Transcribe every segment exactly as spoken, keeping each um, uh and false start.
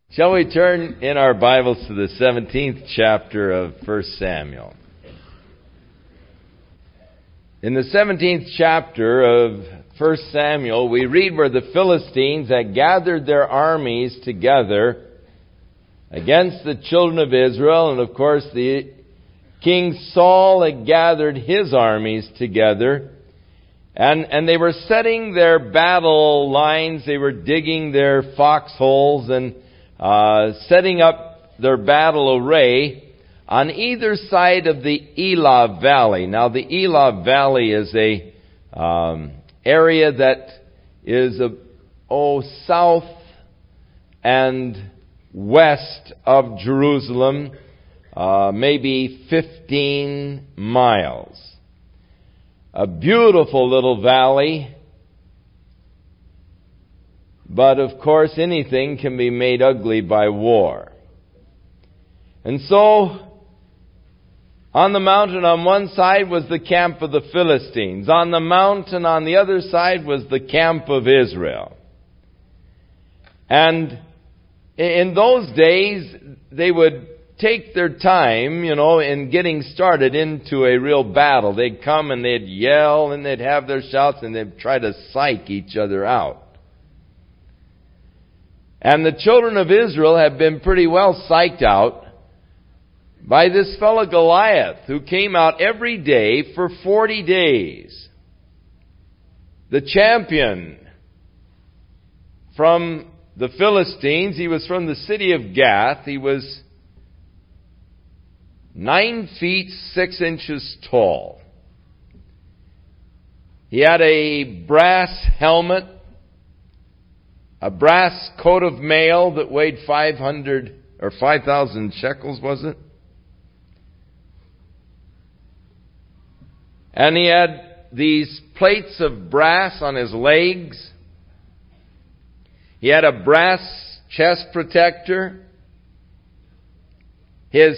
Shall we turn in our Bibles to the seventeenth chapter of First Samuel? In the seventeenth chapter of First Samuel, we read where the Philistines had gathered their armies together against the children of Israel, and of course the King Saul had gathered his armies together, and, and they were setting their battle lines, they were digging their foxholes and Uh, setting up their battle array on either side of the Elah Valley. Now, the Elah Valley is a um, area that is a, oh south and west of Jerusalem, uh, maybe fifteen miles. A beautiful little valley. But, of course, anything can be made ugly by war. And so, on the mountain on one side was the camp of the Philistines. On the mountain on the other side was the camp of Israel. And in those days, they would take their time, you know, in getting started into a real battle. They'd come and they'd yell and they'd have their shouts and they'd try to psych each other out. And the children of Israel have been pretty well psyched out by this fellow Goliath, who came out every day for forty days. The champion from the Philistines, he was from the city of Gath. He was nine feet six inches tall. He had a brass helmet, a brass coat of mail that weighed five hundred or five thousand shekels, was it? And he had these plates of brass on his legs. He had a brass chest protector. His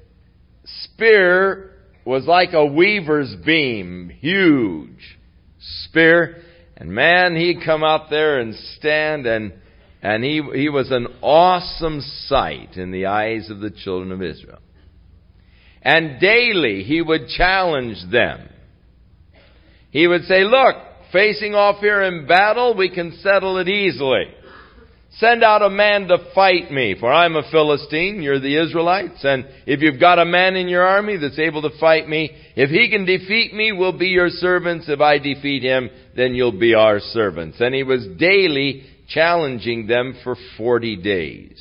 spear was like a weaver's beam, huge spear. And man, he'd come out there and stand, and and he he was an awesome sight in the eyes of the children of Israel. And daily he would challenge them. He would say, look, facing off here in battle, we can settle it easily. Send out a man to fight me, for I'm a Philistine, you're the Israelites, and if you've got a man in your army that's able to fight me, if he can defeat me, we'll be your servants. If I defeat him, then you'll be our servants. And he was daily challenging them for forty days.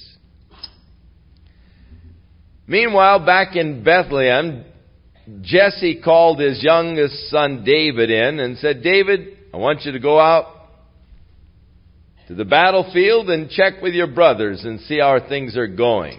Meanwhile, back in Bethlehem, Jesse called his youngest son David in and said, David, I want you to go out to the battlefield and check with your brothers and see how things are going.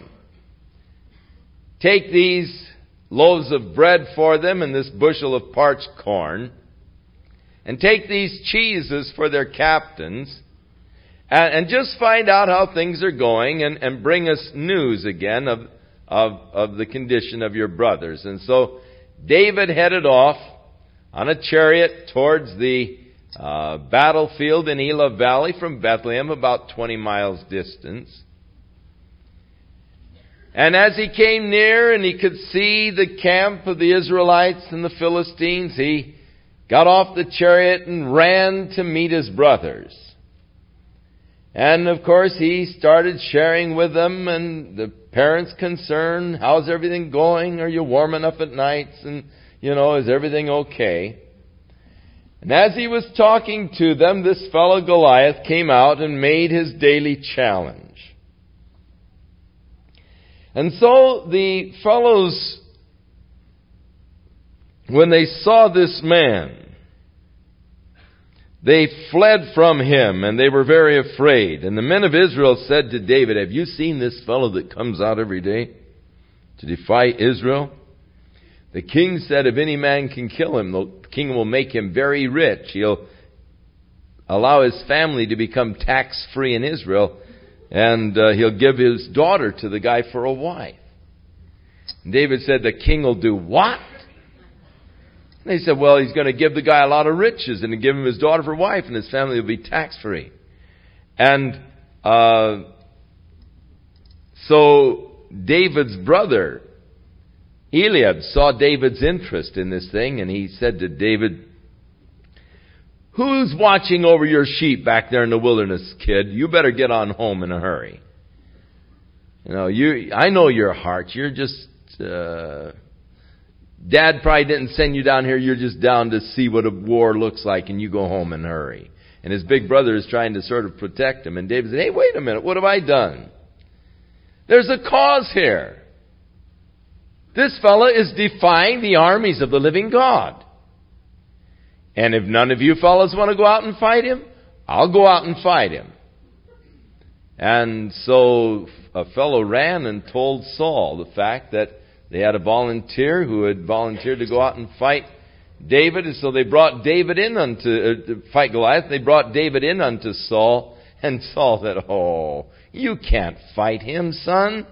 Take these loaves of bread for them and this bushel of parched corn, and take these cheeses for their captains, and, and just find out how things are going, and, and bring us news again of, of, of the condition of your brothers. And so David headed off on a chariot towards the Uh, battlefield in Elah Valley from Bethlehem, about twenty miles distance. And as he came near and he could see the camp of the Israelites and the Philistines, he got off the chariot and ran to meet his brothers. And of course he started sharing with them, and the parents concerned, how's everything going? Are you warm enough at nights? And, you know, is everything okay? And as he was talking to them, this fellow Goliath came out and made his daily challenge. And so the fellows, when they saw this man, they fled from him, and they were very afraid. And the men of Israel said to David, have you seen this fellow that comes out every day to defy Israel? The king said, if any man can kill him, the king will make him very rich. He'll allow his family to become tax-free in Israel, and uh, he'll give his daughter to the guy for a wife. And David said, the king will do what? And they said, well, he's going to give the guy a lot of riches and give him his daughter for wife, and his family will be tax-free. And uh, So David's brother, Eliab, saw David's interest in this thing, and he said to David, "Who's watching over your sheep back there in the wilderness, kid? You better get on home in a hurry. You know, you, I know your heart. You're just, uh, Dad probably didn't send you down here. You're just down to see what a war looks like, and you go home in a hurry." And his big brother is trying to sort of protect him. And David said, "Hey, wait a minute. What have I done? There's a cause here. This fella is defying the armies of the living God. And if none of you fellas want to go out and fight him, I'll go out and fight him." And so a fellow ran and told Saul the fact that they had a volunteer who had volunteered to go out and fight David. And so they brought David in unto, uh, to fight Goliath. They brought David in unto Saul. And Saul said, "Oh, you can't fight him, son.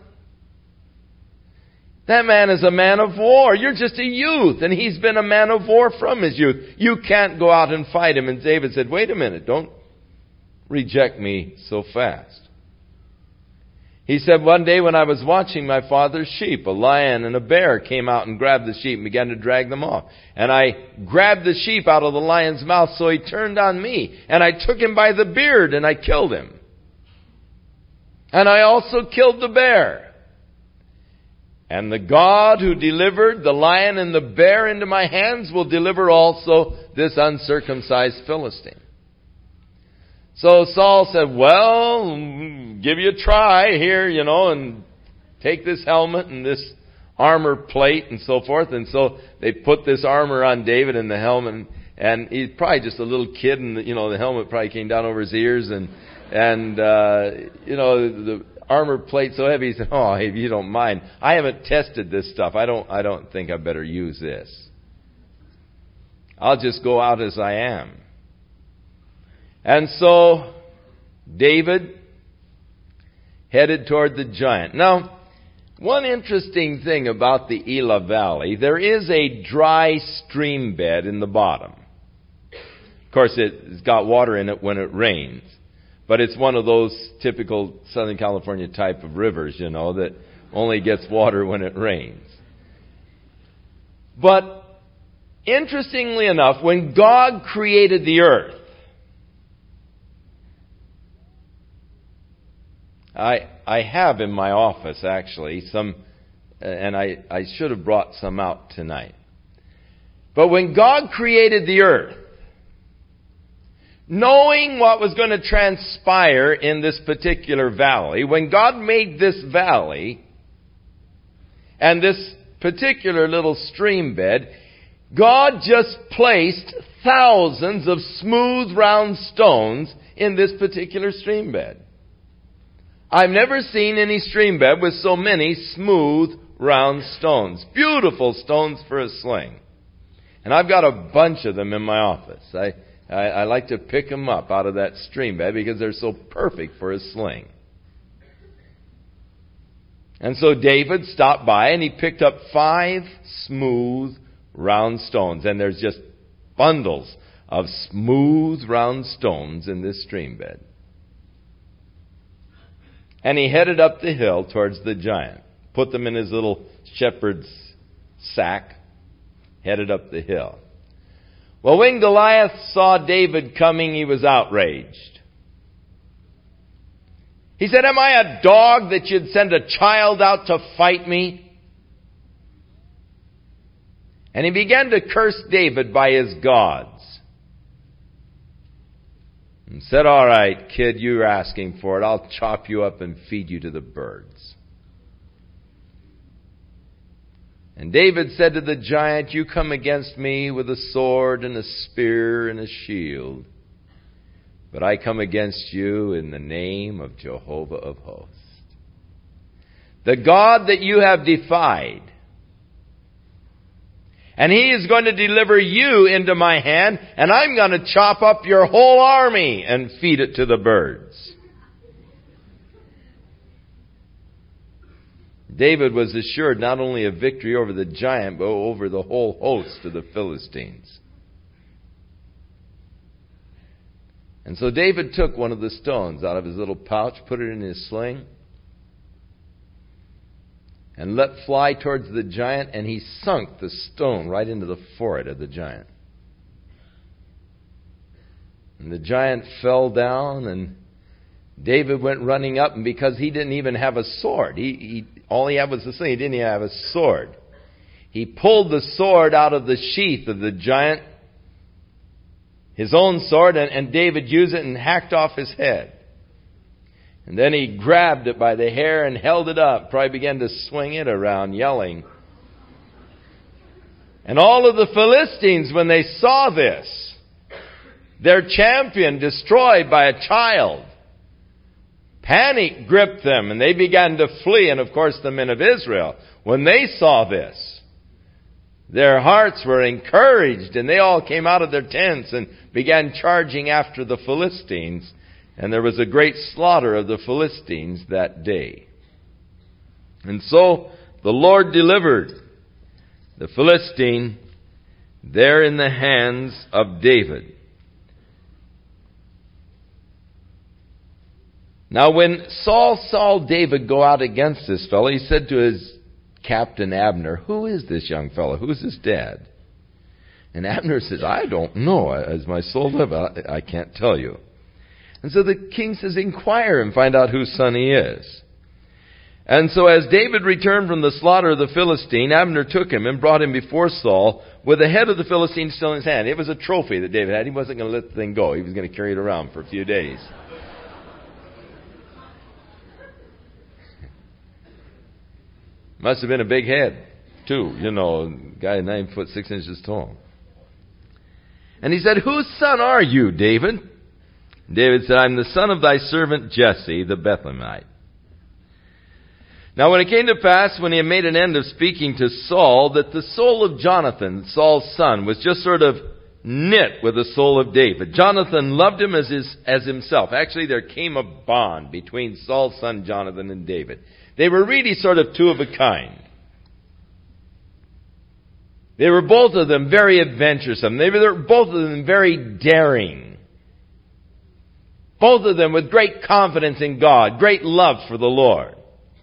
That man is a man of war. You're just a youth, and he's been a man of war from his youth. You can't go out and fight him." And David said, "Wait a minute, don't reject me so fast." He said, "One day when I was watching my father's sheep, a lion and a bear came out and grabbed the sheep and began to drag them off. And I grabbed the sheep out of the lion's mouth, so he turned on me. And I took him by the beard and I killed him. And I also killed the bear. And the God who delivered the lion and the bear into my hands will deliver also this uncircumcised Philistine." So Saul said, "Well, give you a try here, you know, and take this helmet and this armor plate and so forth." And so they put this armor on David and the helmet, and he's probably just a little kid, and you know the helmet probably came down over his ears, and and uh, you know the armor plate so heavy. He said, "Oh, if you don't mind, I haven't tested this stuff. I don't I don't think I better use this. I'll just go out as I am." And so David headed toward the giant. Now, one interesting thing about the Elah Valley, there is a dry stream bed in the bottom. Of course, it's got water in it when it rains. But it's one of those typical Southern California type of rivers, you know, that only gets water when it rains. But interestingly enough, when God created the earth, I I have in my office actually some, and I, I should have brought some out tonight. But when God created the earth, knowing what was going to transpire in this particular valley, when God made this valley and this particular little stream bed, God just placed thousands of smooth round stones in this particular stream bed. I've never seen any stream bed with so many smooth round stones. Beautiful stones for a sling. And I've got a bunch of them in my office. I, I, I like to pick them up out of that stream bed because they're so perfect for a sling. And so David stopped by and he picked up five smooth round stones. And there's just bundles of smooth round stones in this stream bed. And he headed up the hill towards the giant. Put them in his little shepherd's sack. Headed up the hill. Well, when Goliath saw David coming, he was outraged. He said, "Am I a dog that you'd send a child out to fight me?" And he began to curse David by his gods. And said, "All right, kid, you're asking for it. I'll chop you up and feed you to the birds." And David said to the giant, "You come against me with a sword and a spear and a shield. But I come against you in the name of Jehovah of hosts, the God that you have defied. And He is going to deliver you into my hand, and I'm going to chop up your whole army and feed it to the birds." David was assured not only a victory over the giant, but over the whole host of the Philistines. And so David took one of the stones out of his little pouch, put it in his sling, and let fly towards the giant, and he sunk the stone right into the forehead of the giant. And the giant fell down, and David went running up, and because he didn't even have a sword, he, he all he had was a sling, he didn't even have a sword. He pulled the sword out of the sheath of the giant, his own sword, and, and David used it and hacked off his head. And then he grabbed it by the hair and held it up, probably began to swing it around, yelling. And all of the Philistines, when they saw this, their champion destroyed by a child, panic gripped them, and they began to flee. And of course the men of Israel, when they saw this, their hearts were encouraged, and they all came out of their tents and began charging after the Philistines. And there was a great slaughter of the Philistines that day. And so the Lord delivered the Philistine there in the hands of David. Now when Saul saw David go out against this fellow, he said to his captain Abner, "Who is this young fellow? Who's his dad?" And Abner says, "I don't know. As my soul lives, I, I can't tell you." And so the king says, "Inquire and find out whose son he is." And so as David returned from the slaughter of the Philistine, Abner took him and brought him before Saul with the head of the Philistine still in his hand. It was a trophy that David had. He wasn't going to let the thing go. He was going to carry it around for a few days. Must have been a big head, too. You know, a guy nine foot six inches tall. And he said, "Whose son are you, David?" David said, "I'm the son of thy servant Jesse, the Bethlehemite." Now when it came to pass, when he had made an end of speaking to Saul, that the soul of Jonathan, Saul's son, was just sort of knit with the soul of David. Jonathan loved him as his, as himself. Actually, there came a bond between Saul's son Jonathan and David. They were really sort of two of a kind. They were both of them very adventuresome. They were both of them very daring. Both of them with great confidence in God, great love for the Lord.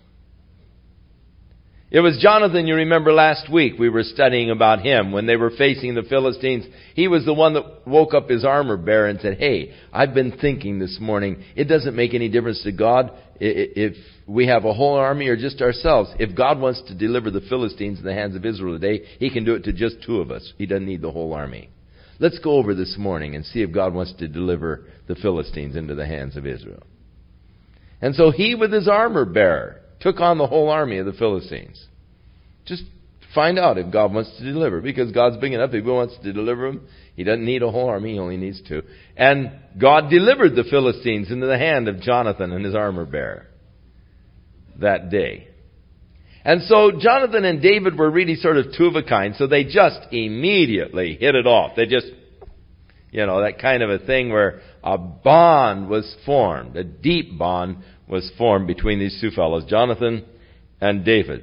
It was Jonathan, you remember last week, we were studying about him when they were facing the Philistines. He was the one that woke up his armor bearer and said, "Hey, I've been thinking this morning, it doesn't make any difference to God if we have a whole army or just ourselves. If God wants to deliver the Philistines in the hands of Israel today, He can do it to just two of us. He doesn't need the whole army. Let's go over this morning and see if God wants to deliver the Philistines into the hands of Israel." And so he, with his armor bearer, took on the whole army of the Philistines. Just find out if God wants to deliver. Because God's big enough, if He wants to deliver them, He doesn't need a whole army, He only needs two. And God delivered the Philistines into the hand of Jonathan and his armor bearer that day. And so Jonathan and David were really sort of two of a kind, so they just immediately hit it off. They just, you know, that kind of a thing where a bond was formed, a deep bond was formed between these two fellows, Jonathan and David.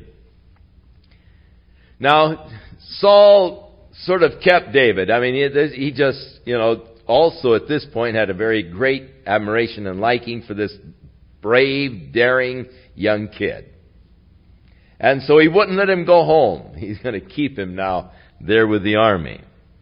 Now, Saul sort of kept David. I mean, he, he just, you know, also at this point had a very great admiration and liking for this brave, daring young kid. And so he wouldn't let him go home. He's going to keep him now there with the army.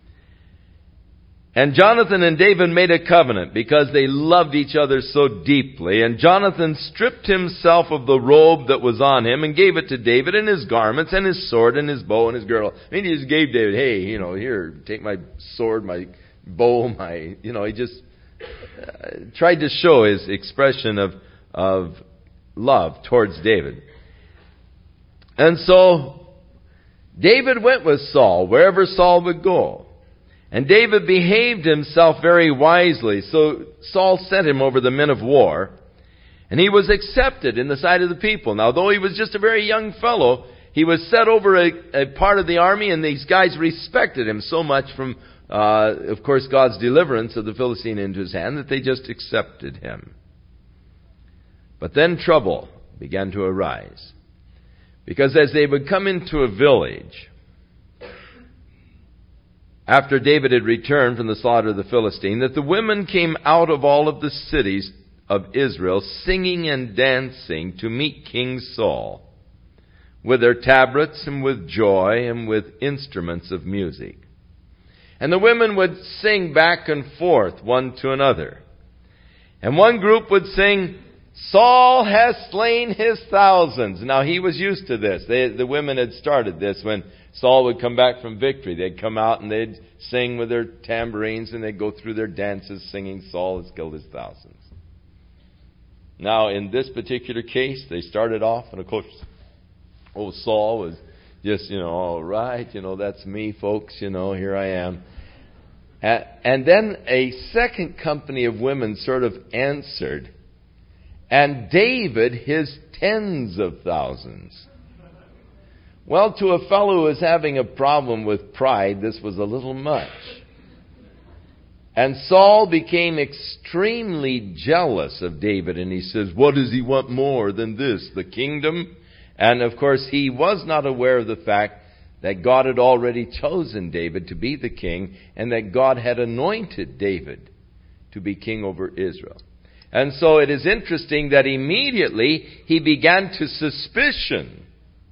And Jonathan and David made a covenant because they loved each other so deeply. And Jonathan stripped himself of the robe that was on him and gave it to David, and his garments and his sword and his bow and his girdle. I mean, he just gave David, hey, you know, here, take my sword, my bow, my, you know, he just uh, tried to show his expression of, of love towards David. And so David went with Saul wherever Saul would go. And David behaved himself very wisely. So Saul sent him over the men of war. And he was accepted in the sight of the people. Now, though he was just a very young fellow, he was set over a, a part of the army, and these guys respected him so much from, uh, of course, God's deliverance of the Philistine into his hand that they just accepted him. But then trouble began to arise. Because as they would come into a village, after David had returned from the slaughter of the Philistine, that the women came out of all of the cities of Israel, singing and dancing to meet King Saul, with their tabrets and with joy and with instruments of music. And the women would sing back and forth one to another. And one group would sing, Saul has slain his thousands. Now he was used to this. They, the women had started this when Saul would come back from victory. They'd come out and they'd sing with their tambourines and they'd go through their dances singing, Saul has killed his thousands. Now in this particular case, they started off and of course, oh, Saul was just, you know, all right, you know, that's me, folks, you know, here I am. And then a second company of women sort of answered, and David his tens of thousands. Well, to a fellow who was having a problem with pride, this was a little much. And Saul became extremely jealous of David, and he says, what does he want more than this, the kingdom? And of course, he was not aware of the fact that God had already chosen David to be the king, and that God had anointed David to be king over Israel. And so it is interesting that immediately he began to suspicion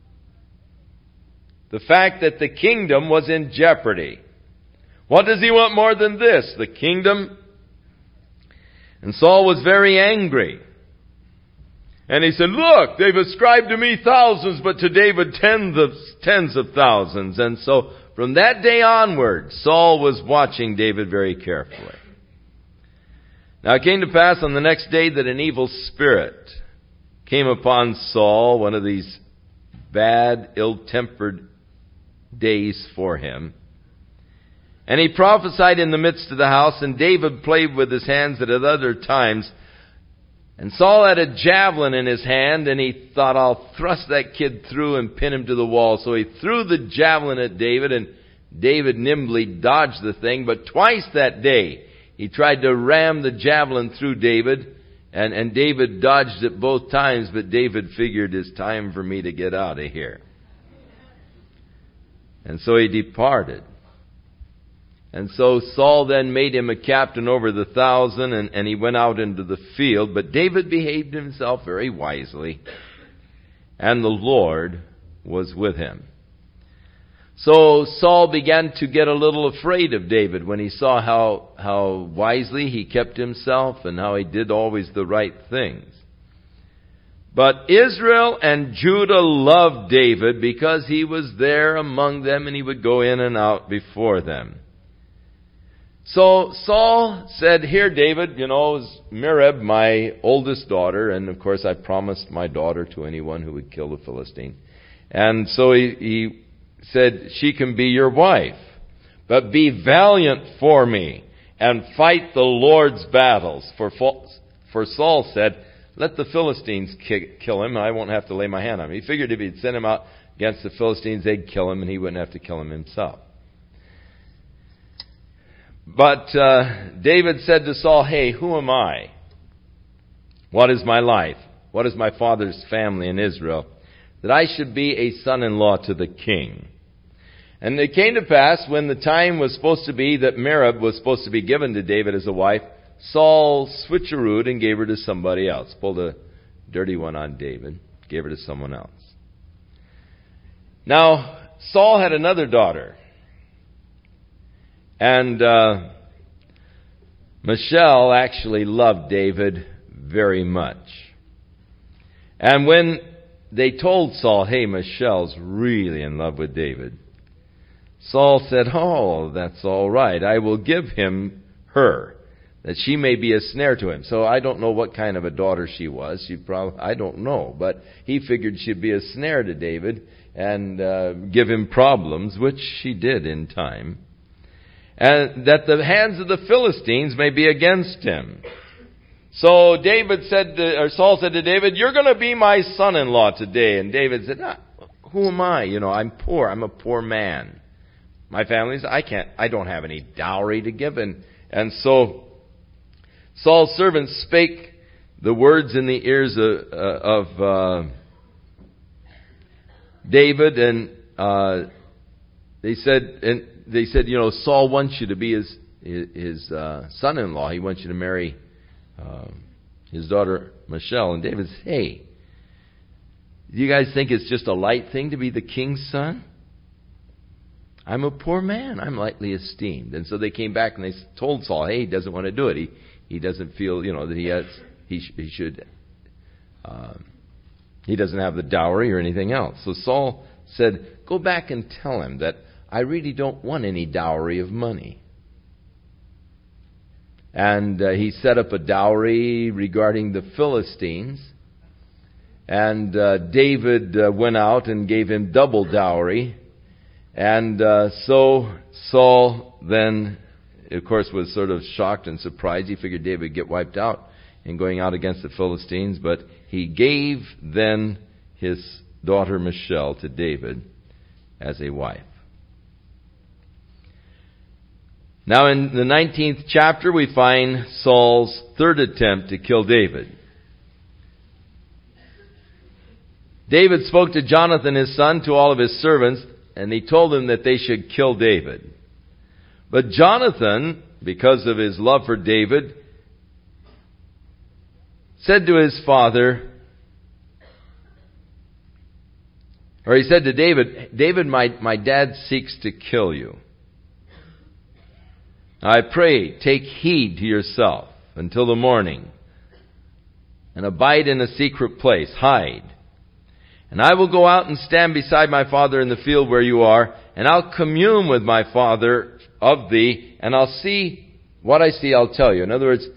the fact that the kingdom was in jeopardy. What does he want more than this, the kingdom? And Saul was very angry. And he said, look, they've ascribed to me thousands, but to David tens of, tens of thousands. And so from that day onward, Saul was watching David very carefully. Now it came to pass on the next day that an evil spirit came upon Saul, one of these bad, ill-tempered days for him. And he prophesied in the midst of the house, and David played with his hands at other times. And Saul had a javelin in his hand, and he thought, I'll thrust that kid through and pin him to the wall. So he threw the javelin at David, and David nimbly dodged the thing. But twice that day, he tried to ram the javelin through David, and, and David dodged it both times, but David figured, it's time for me to get out of here. And so he departed. And so Saul then made him a captain over the thousand, and, and he went out into the field. But David behaved himself very wisely, and the Lord was with him. So Saul began to get a little afraid of David when he saw how, how wisely he kept himself and how he did always the right things. But Israel and Judah loved David because he was there among them and he would go in and out before them. So Saul said, here, David, you know, is Merab, my oldest daughter, and of course I promised my daughter to anyone who would kill the Philistine. And so he, he said, she can be your wife, but be valiant for me and fight the Lord's battles. For, for Saul said, let the Philistines kill him, and I won't have to lay my hand on him. He figured if he'd send him out against the Philistines, they'd kill him, and he wouldn't have to kill him himself. But uh, David said to Saul, hey, who am I? What is my life? What is my father's family in Israel? That I should be a son-in-law to the king. And it came to pass when the time was supposed to be that Merab was supposed to be given to David as a wife, Saul switcherooed and gave her to somebody else. Pulled a dirty one on David, gave her to someone else. Now, Saul had another daughter. And uh, Michal actually loved David very much. And when they told Saul, hey, Michal's really in love with David, Saul said, oh, that's all right. I will give him her, that she may be a snare to him. So I don't know what kind of a daughter she was. She probably, I don't know. But he figured she'd be a snare to David and uh, give him problems, which she did in time. And that the hands of the Philistines may be against him. So David said, to, or Saul said to David, you're going to be my son-in-law today. And David said, ah, who am I? You know, I'm poor. I'm a poor man. My family's, I can't, I don't have any dowry to give. And, and so Saul's servants spake the words in the ears of, uh, of uh, David, and uh, they said, and they said, you know, Saul wants you to be his his uh, son-in-law. He wants you to marry uh, his daughter Michal. And David said, hey, Do you guys think it's just a light thing to be the king's son? I'm a poor man. I'm lightly esteemed. And so they came back and they told Saul, hey, he doesn't want to do it. He he doesn't feel, you know, that he has, he, sh- he should, uh, he doesn't have the dowry or anything else. So Saul said, go back and tell him that I really don't want any dowry of money. And uh, he set up a dowry regarding the Philistines. And uh, David uh, went out and gave him double dowry. And uh, so Saul then, of course, was sort of shocked and surprised. He figured David would get wiped out in going out against the Philistines. But he gave then his daughter Michal to David as a wife. Now in the nineteenth chapter we find Saul's third attempt to kill David. David spoke to Jonathan his son, to all of his servants, and he told them that they should kill David. But Jonathan, because of his love for David, said to his father, or he said to David, David, my, my dad seeks to kill you. I pray, take heed to yourself until the morning, and abide in a secret place, hide. And I will go out and stand beside my father in the field where you are, and I'll commune with my father of thee, and I'll see what I see, I'll tell you. In other words,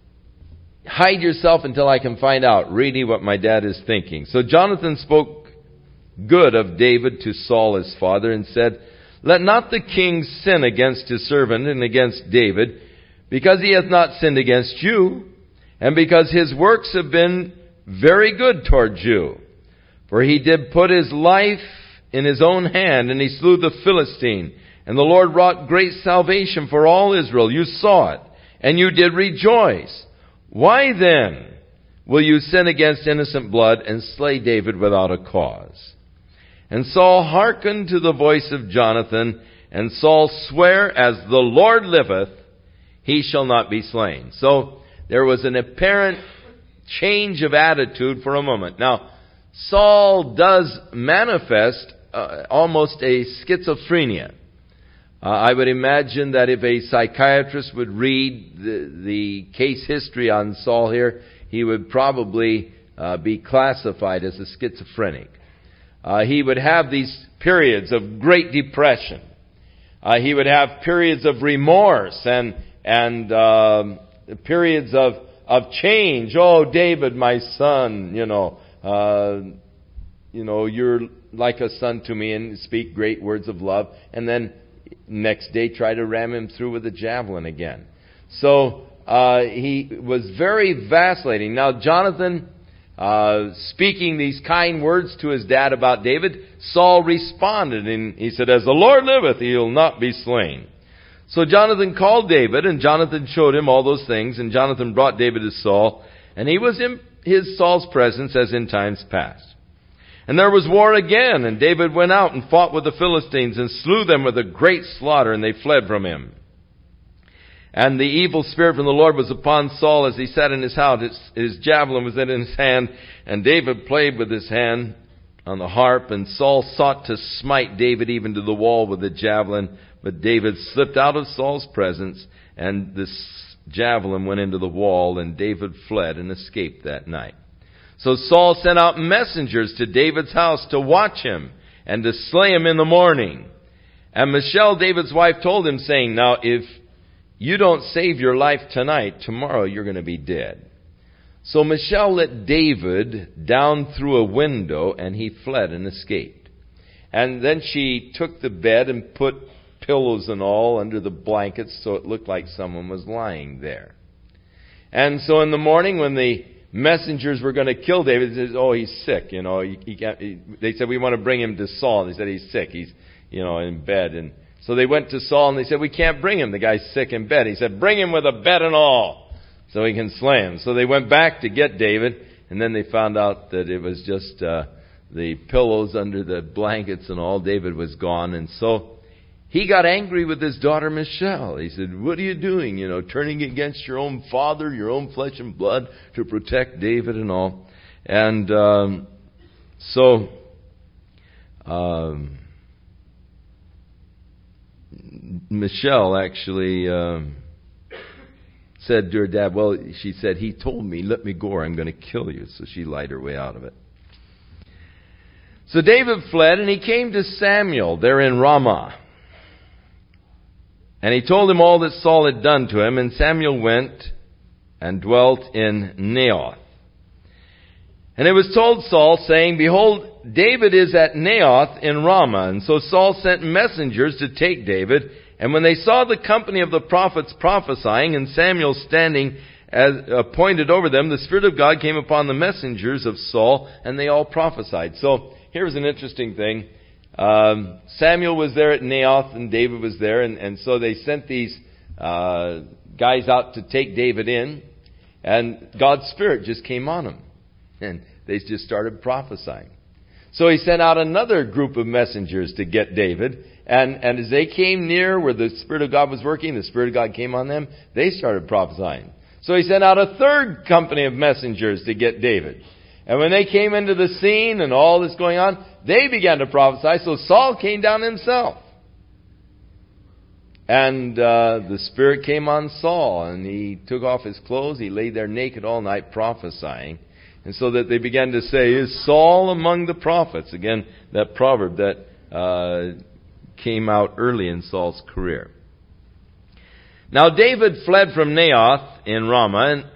hide yourself until I can find out really what my dad is thinking. So Jonathan spoke good of David to Saul his father and said, let not the king sin against his servant and against David, because he hath not sinned against you, and because his works have been very good toward you. For he did put his life in his own hand, and he slew the Philistine. And the Lord wrought great salvation for all Israel. You saw it, and you did rejoice. Why then will you sin against innocent blood and slay David without a cause? And Saul hearkened to the voice of Jonathan, and Saul sware, as the Lord liveth, he shall not be slain. So there was an apparent change of attitude for a moment. Now, Saul does manifest uh, almost a schizophrenia. Uh, I would imagine that if a psychiatrist would read the, the case history on Saul here, he would probably uh, be classified as a schizophrenic. Uh, he would have these periods of great depression. Uh, he would have periods of remorse and and um, periods of of change. Oh, David, my son, you know. Uh, you know, you're like a son to me, and speak great words of love. And then next day try to ram him through with a javelin again. So uh, he was very vacillating. Now Jonathan, uh, speaking these kind words to his dad about David, Saul responded, and he said, as the Lord liveth, he'll not be slain. So Jonathan called David, and Jonathan showed him all those things, and Jonathan brought David to Saul, and he was in his Saul's presence as in times past. And there was war again, and David went out and fought with the Philistines and slew them with a great slaughter, and they fled from him. And the evil spirit from the Lord was upon Saul as he sat in his house. His, his javelin was in his hand, and David played with his hand on the harp, and Saul sought to smite David even to the wall with the javelin, but David slipped out of Saul's presence, and this javelin went into the wall, and David fled and escaped that night. So Saul sent out messengers to David's house to watch him and to slay him in the morning. And Michal, David's wife, told him, saying, now if you don't save your life tonight, tomorrow you're going to be dead. So Michal let David down through a window, and he fled and escaped. And then she took the bed and put pillows and all under the blankets so it looked like someone was lying there. And so in the morning when the messengers were going to kill David, they said, oh, he's sick, you know. He, he can't, he, they said, we want to bring him to Saul. And they said, he's sick. He's, you know, in bed. And so they went to Saul and they said, we can't bring him. The guy's sick in bed. He said, bring him with a bed and all so he can slay him. So they went back to get David, and then they found out that it was just uh, the pillows under the blankets and all. David was gone. And so he got angry with his daughter Michal. He said, what are you doing? You know, turning against your own father, your own flesh and blood to protect David and all. And um, So, um, Michelle actually um, said to her dad, well, she said, he told me, let me go or I'm going to kill you. So she lied her way out of it. So David fled, and he came to Samuel there in Ramah. And he told him all that Saul had done to him, and Samuel went and dwelt in Naioth. And it was told Saul, saying, behold, David is at Naioth in Ramah. And so Saul sent messengers to take David. And when they saw the company of the prophets prophesying, and Samuel standing as appointed over them, the Spirit of God came upon the messengers of Saul, and they all prophesied. So here's an interesting thing. Um, Samuel was there at Naioth, and David was there. And, and so they sent these uh, guys out to take David in. And God's Spirit just came on them. And they just started prophesying. So he sent out another group of messengers to get David. And, and as they came near where the Spirit of God was working, the Spirit of God came on them, they started prophesying. So he sent out a third company of messengers to get David. And when they came into the scene and all this going on, they began to prophesy. So Saul came down himself. And uh, the Spirit came on Saul, and he took off his clothes. He lay there naked all night prophesying. And so that they began to say, is Saul among the prophets? Again, that proverb that uh, came out early in Saul's career. Now David fled from Naioth in Ramah, and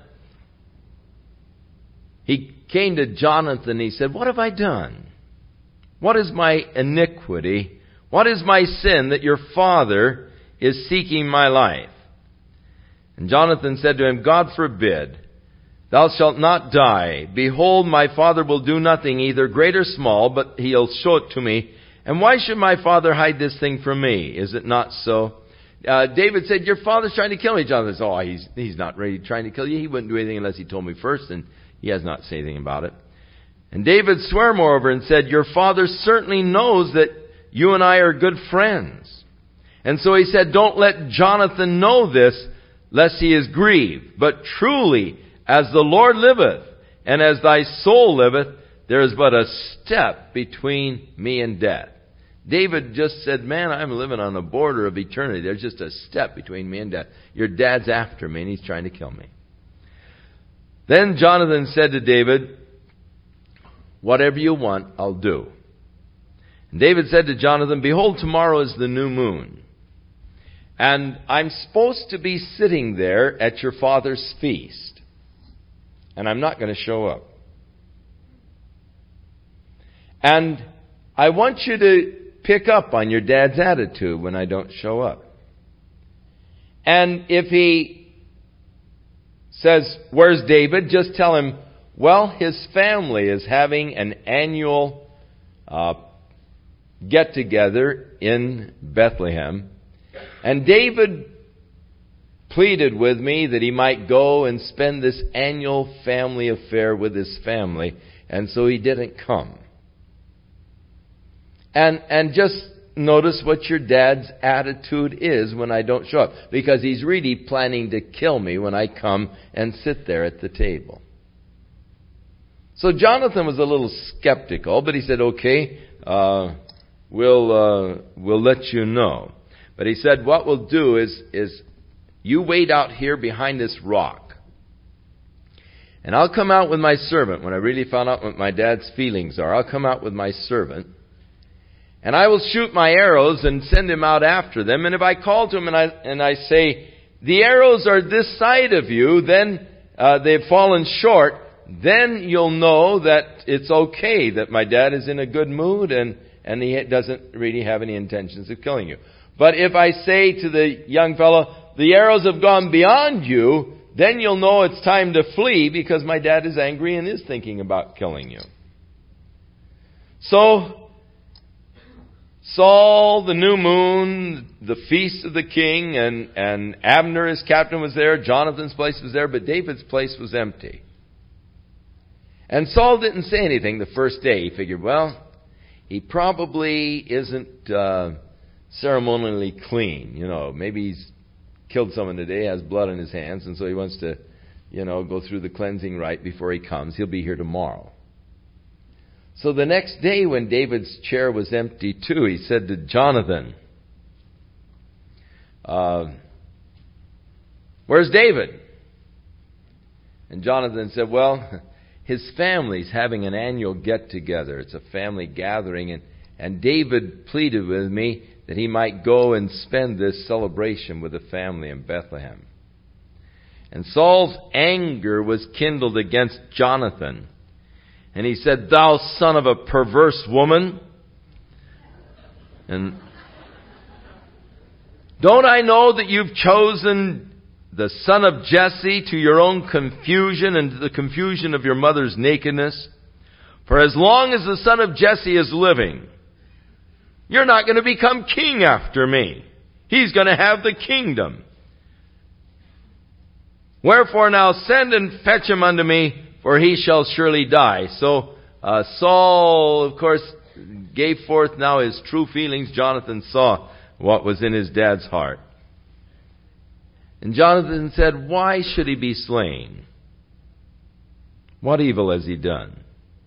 he came to Jonathan and he said, what have I done? What is my iniquity? What is my sin that your father is seeking my life? And Jonathan said to him, God forbid. Thou shalt not die. Behold, my father will do nothing, either great or small, but he'll show it to me. And why should my father hide this thing from me? Is it not so? Uh, David said, your father's trying to kill me. Jonathan said, oh, he's, he's not really trying to kill you. He wouldn't do anything unless he told me first, and he has not said anything about it. And David swore moreover and said, your father certainly knows that you and I are good friends. And so he said, don't let Jonathan know this, lest he is grieved. But truly, as the Lord liveth, and as thy soul liveth, there is but a step between me and death. David just said, man, I'm living on the border of eternity. There's just a step between me and death. Your dad's after me, and he's trying to kill me. Then Jonathan said to David, whatever you want, I'll do. And David said to Jonathan, behold, tomorrow is the new moon. And I'm supposed to be sitting there at your father's feast. And I'm not going to show up. And I want you to pick up on your dad's attitude when I don't show up. And if he says, where's David? Just tell him, well, his family is having an annual uh, get-together in Bethlehem. And David pleaded with me that he might go and spend this annual family affair with his family. And so he didn't come. And and just notice what your dad's attitude is when I don't show up. Because he's really planning to kill me when I come and sit there at the table. So Jonathan was a little skeptical, but he said, okay, uh, we'll uh, we'll let you know. But he said, what we'll do is, is you wait out here behind this rock. And I'll come out with my servant. When I really found out what my dad's feelings are, I'll come out with my servant. And I will shoot my arrows and send him out after them. And if I call to him and I, and I say, the arrows are this side of you, then uh, they've fallen short, then you'll know that it's okay, that my dad is in a good mood and, and he doesn't really have any intentions of killing you. But if I say to the young fellow, the arrows have gone beyond you, then you'll know it's time to flee because my dad is angry and is thinking about killing you. So, Saul, the new moon, the feast of the king, and, and Abner, his captain, was there. Jonathan's place was there, but David's place was empty. And Saul didn't say anything the first day. He figured, well, he probably isn't uh, ceremonially clean. You know, maybe he's killed someone today, has blood on his hands, and so he wants to, you know, go through the cleansing rite before he comes. He'll be here tomorrow. So the next day when David's chair was empty too, he said to Jonathan, uh, where's David? And Jonathan said, well, his family's having an annual get-together. It's a family gathering, and, and David pleaded with me that he might go and spend this celebration with the family in Bethlehem. And Saul's anger was kindled against Jonathan. And he said, thou son of a perverse woman. And don't I know that you've chosen the son of Jesse to your own confusion and to the confusion of your mother's nakedness? For as long as the son of Jesse is living, you're not going to become king after me. He's going to have the kingdom. Wherefore now send and fetch him unto me, for he shall surely die. So uh, Saul, of course, gave forth now his true feelings. Jonathan saw what was in his dad's heart. And Jonathan said, why should he be slain? What evil has he done?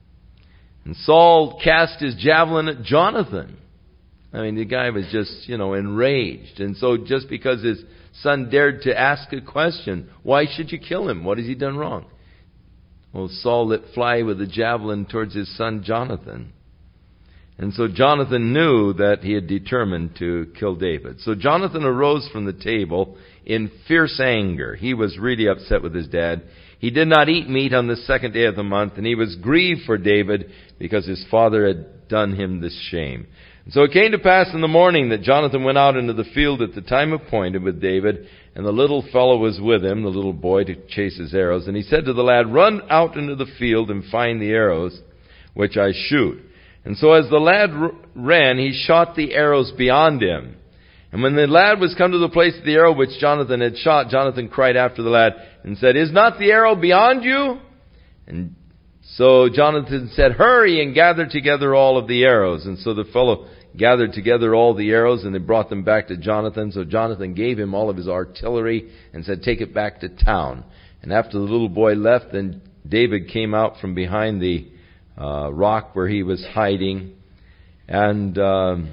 And Saul cast his javelin at Jonathan. I mean, the guy was just, you know, enraged. And so just because his son dared to ask a question, why should you kill him? What has he done wrong? Well, Saul let fly with a javelin towards his son Jonathan. And so Jonathan knew that he had determined to kill David. So Jonathan arose from the table in fierce anger. He was really upset with his dad. He did not eat meat on the second day of the month, and he was grieved for David because his father had done him this shame. And so it came to pass in the morning that Jonathan went out into the field at the time appointed with David, and the little fellow was with him, the little boy, to chase his arrows. And he said to the lad, run out into the field and find the arrows which I shoot. And so as the lad r- ran, he shot the arrows beyond him. And when the lad was come to the place of the arrow which Jonathan had shot, Jonathan cried after the lad and said, is not the arrow beyond you? And so Jonathan said, hurry and gather together all of the arrows. And so the fellow gathered together all the arrows, and they brought them back to Jonathan. So Jonathan gave him all of his artillery and said, take it back to town. And after the little boy left, then David came out from behind the uh, rock where he was hiding. And um,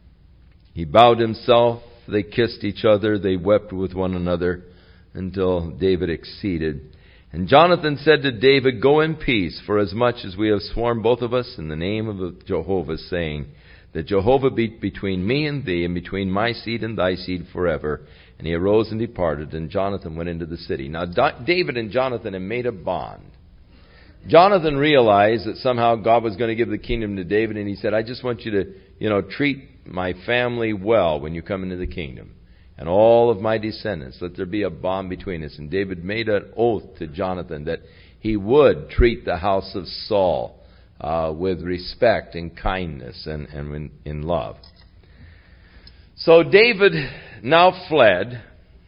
he bowed himself. They kissed each other. They wept with one another until David exceeded. And Jonathan said to David, go in peace, for as much as we have sworn both of us in the name of Jehovah, saying, that Jehovah be between me and thee, and between my seed and thy seed forever. And he arose and departed, and Jonathan went into the city. Now David and Jonathan had made a bond. Jonathan realized that somehow God was going to give the kingdom to David, and he said, I just want you to, you know, treat my family well when you come into the kingdom. And all of my descendants, let there be a bond between us. And David made an oath to Jonathan that he would treat the house of Saul Uh, with respect and kindness and, and in, in love. So David now fled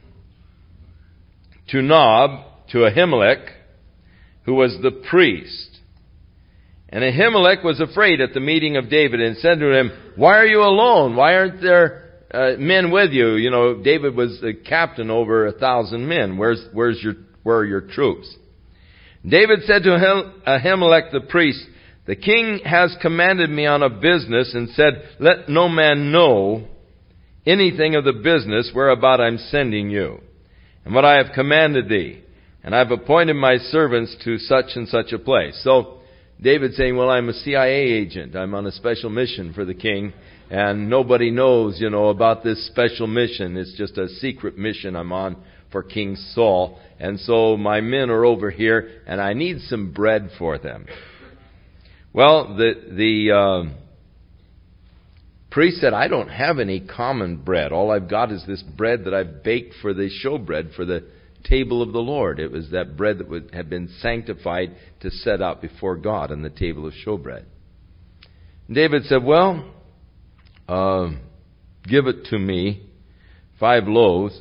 to Nob, to Ahimelech, who was the priest. And Ahimelech was afraid at the meeting of David and said to him, why are you alone? Why aren't there uh, men with you? You know, David was the captain over a thousand men. Where's, where's your, where are your troops? David said to Ahimelech the priest, the king has commanded me on a business and said, let no man know anything of the business whereabout I'm sending you, and what I have commanded thee. And I've appointed my servants to such and such a place. So David saying, well, I'm a C I A agent. I'm on a special mission for the king, and nobody knows, you know, about this special mission. It's just a secret mission I'm on for King Saul. And so my men are over here, and I need some bread for them. Well, the the uh, priest said, I don't have any common bread. All I've got is this bread that I've baked for the showbread for the table of the Lord. It was that bread that would, had been sanctified to set out before God on the table of showbread. David said, well, uh, give it to me, five loaves,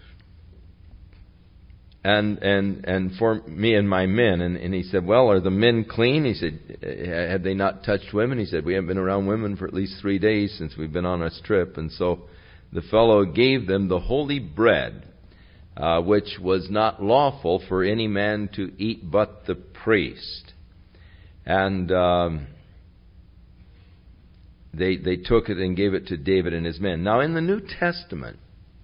and and and for me and my men. And, and he said, well, are the men clean? He said, have they not touched women? He said, we haven't been around women for at least three days since we've been on a trip. And so the fellow gave them the holy bread, uh, which was not lawful for any man to eat but the priest. And um, they, they took it and gave it to David and his men. Now in the New Testament,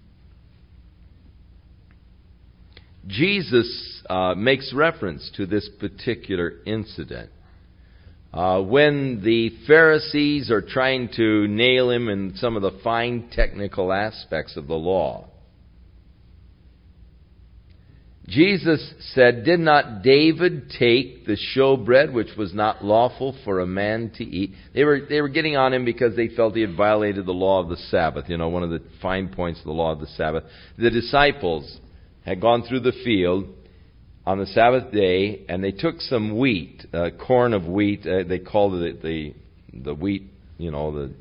Jesus uh, makes reference to this particular incident. Uh, when the Pharisees are trying to nail him in some of the fine technical aspects of the law, Jesus said, "Did not David take the showbread which was not lawful for a man to eat?" They were they were getting on him because they felt he had violated the law of the Sabbath. You know, one of the fine points of the law of the Sabbath. The disciples had gone through the field on the Sabbath day, and they took some wheat, uh, corn of wheat. Uh, they called it the the wheat, you know, the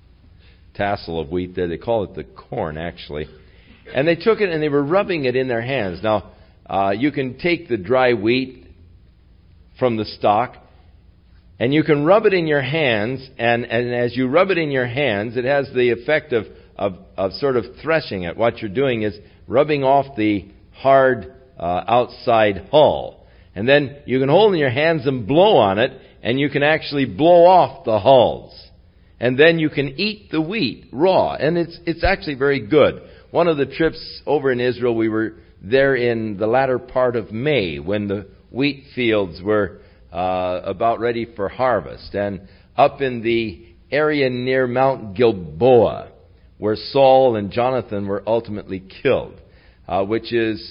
tassel of wheat there. They call it the corn, actually. And they took it and they were rubbing it in their hands. Now, uh, you can take the dry wheat from the stalk, and you can rub it in your hands. And, and as you rub it in your hands, it has the effect of, of, of sort of threshing it. What you're doing is rubbing off the hard uh, outside hull. And then you can hold it in your hands and blow on it, and you can actually blow off the hulls. And then you can eat the wheat raw. And it's it's actually very good. One of the trips over in Israel, we were there in the latter part of May when the wheat fields were uh, about ready for harvest. And up in the area near Mount Gilboa, where Saul and Jonathan were ultimately killed, uh, which is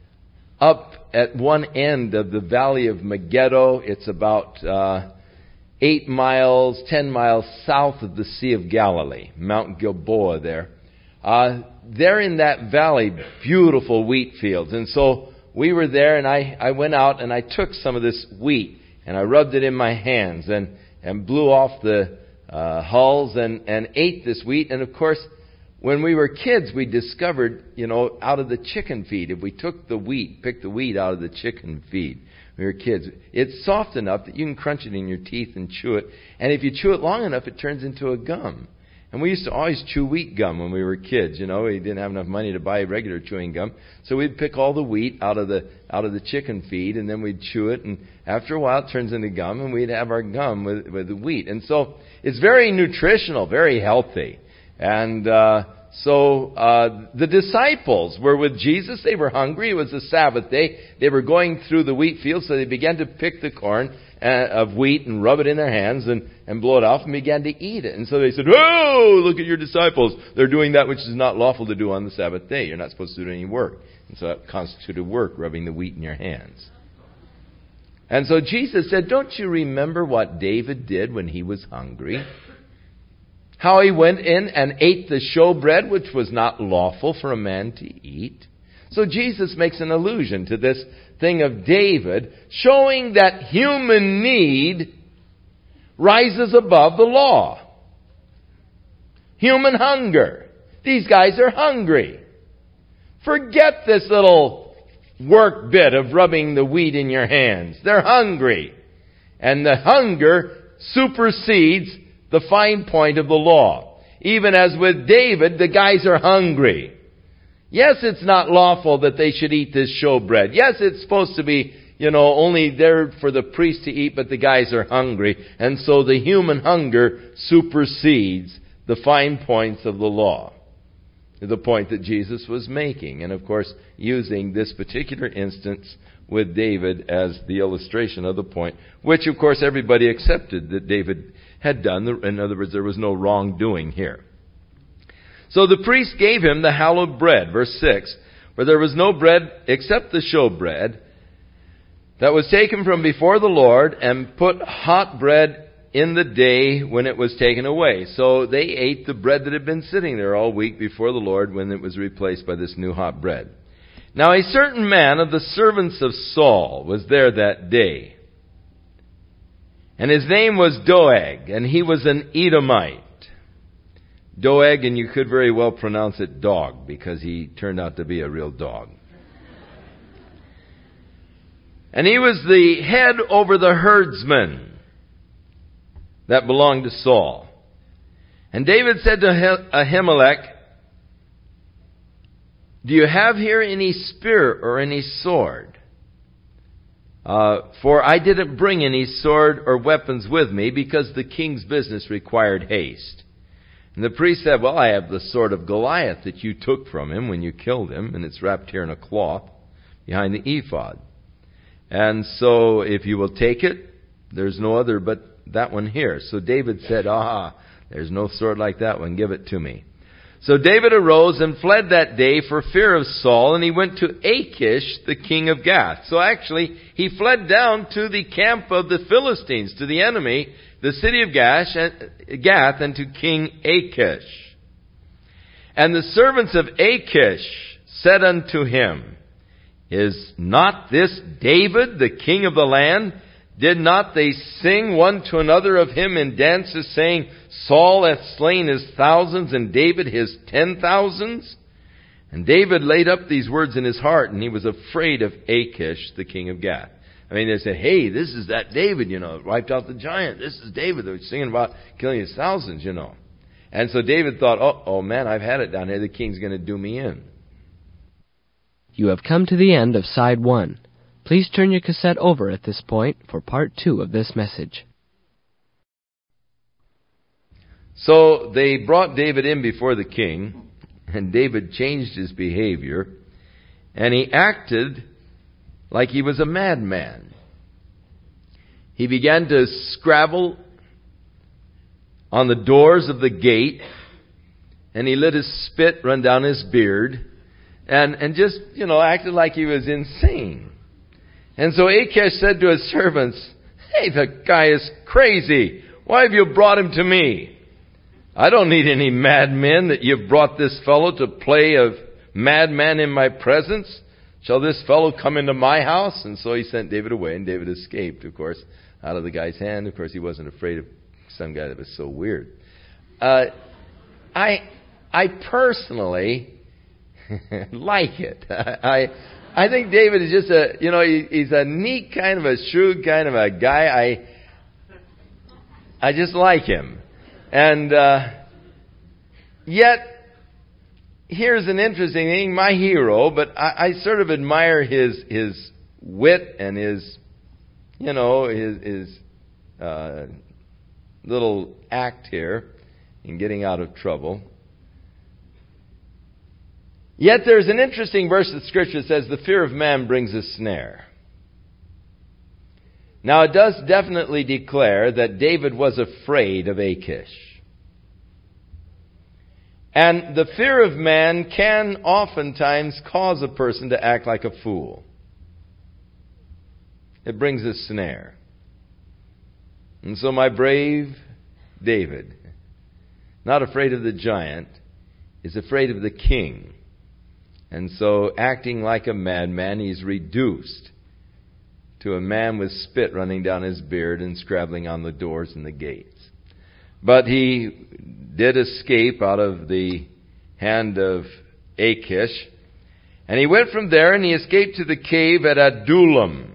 up at one end of the valley of Megiddo. It's about uh, eight miles, ten miles south of the Sea of Galilee, Mount Gilboa there. Uh, there in that valley, beautiful wheat fields. And so we were there, and I, I went out and I took some of this wheat and I rubbed it in my hands and, and blew off the uh, hulls and, and ate this wheat. And of course, when we were kids, we discovered, you know, out of the chicken feed, if we took the wheat, picked the wheat out of the chicken feed, when we were kids, it's soft enough that you can crunch it in your teeth and chew it. And if you chew it long enough, it turns into a gum. And we used to always chew wheat gum when we were kids. You know, we didn't have enough money to buy regular chewing gum. So we'd pick all the wheat out of the out of the chicken feed, and then we'd chew it. And after a while, it turns into gum, and we'd have our gum with, with the wheat. And so it's very nutritional, very healthy. And uh, so uh, the disciples were with Jesus. They were hungry. It was the Sabbath day. They were going through the wheat field, so they began to pick the corn of wheat and rub it in their hands and, and blow it off and began to eat it. And so they said, "Oh, look at your disciples. They're doing that which is not lawful to do on the Sabbath day. You're not supposed to do any work." And so that constituted work, rubbing the wheat in your hands. And so Jesus said, "Don't you remember what David did when he was hungry? How he went in and ate the showbread, which was not lawful for a man to eat." So Jesus makes an allusion to this thing of David, showing that human need rises above the law. Human hunger. These guys are hungry. Forget this little work bit of rubbing the wheat in your hands. They're hungry. And the hunger supersedes the fine point of the law. Even as with David, the guys are hungry. Yes, it's not lawful that they should eat this showbread. Yes, it's supposed to be, you know, only there for the priest to eat, but the guys are hungry. And so the human hunger supersedes the fine points of the law. The point that Jesus was making. And of course, using this particular instance with David as the illustration of the point, which of course everybody accepted that David had done. In other words, there was no wrongdoing here. So the priest gave him the hallowed bread, verse six, for there was no bread except the showbread that was taken from before the Lord, and put hot bread in the day when it was taken away. So they ate the bread that had been sitting there all week before the Lord when it was replaced by this new hot bread. Now a certain man of the servants of Saul was there that day, and his name was Doeg, and he was an Edomite. Doeg, and you could very well pronounce it dog, because he turned out to be a real dog. And he was the head over the herdsmen that belonged to Saul. And David said to Ahimelech, "Do you have here any spear or any sword?" Uh, for I didn't bring any sword or weapons with me, because the king's business required haste. And the priest said, well, I have the sword of Goliath that you took from him when you killed him, and it's wrapped here in a cloth behind the ephod. And so if you will take it, there's no other but that one here. So David said, ah, there's no sword like that one. Give it to me. So David arose and fled that day for fear of Saul, and he went to Achish, the king of Gath. So actually, he fled down to the camp of the Philistines, to the enemy, the city of Gash, Gath, and to King Achish. And the servants of Achish said unto him, is not this David, the king of the land? Did not they sing one to another of him in dances, saying, Saul hath slain his thousands, and David his ten thousands? And David laid up these words in his heart, and he was afraid of Achish, the king of Gath. I mean, they said, hey, this is that David, you know, wiped out the giant. This is David. They were singing about killing his thousands, you know. And so David thought, oh, oh man, I've had it down here. The king's going to do me in. You have come to the end of side one. Please turn your cassette over at this point for part two of this message. So they brought David in before the king, and David changed his behavior, and he acted like he was a madman. He began to scrabble on the doors of the gate, and he let his spit run down his beard, and, and just, you know, acted like he was insane. And so Achish said to his servants, hey, the guy is crazy. Why have you brought him to me? I don't need any madmen that you've brought this fellow to play a madman in my presence. Shall this fellow come into my house? And so he sent David away, and David escaped, of course, out of the guy's hand. Of course, he wasn't afraid of some guy that was so weird. Uh, I, I personally like it. I, I think David is just a, you know, he, he's a neat kind of a shrewd kind of a guy. I, I just like him. And, uh, yet, here's an interesting thing, my hero, but I, I sort of admire his, his wit and his, you know, his, his, uh, little act here in getting out of trouble. Yet there's an interesting verse of Scripture that says, the fear of man brings a snare. Now it does definitely declare that David was afraid of Achish. And the fear of man can oftentimes cause a person to act like a fool. It brings a snare. And so my brave David, not afraid of the giant, is afraid of the king. And so, acting like a madman, he's reduced to a man with spit running down his beard and scrabbling on the doors and the gates. But he did escape out of the hand of Achish. And he went from there and he escaped to the cave at Adullam.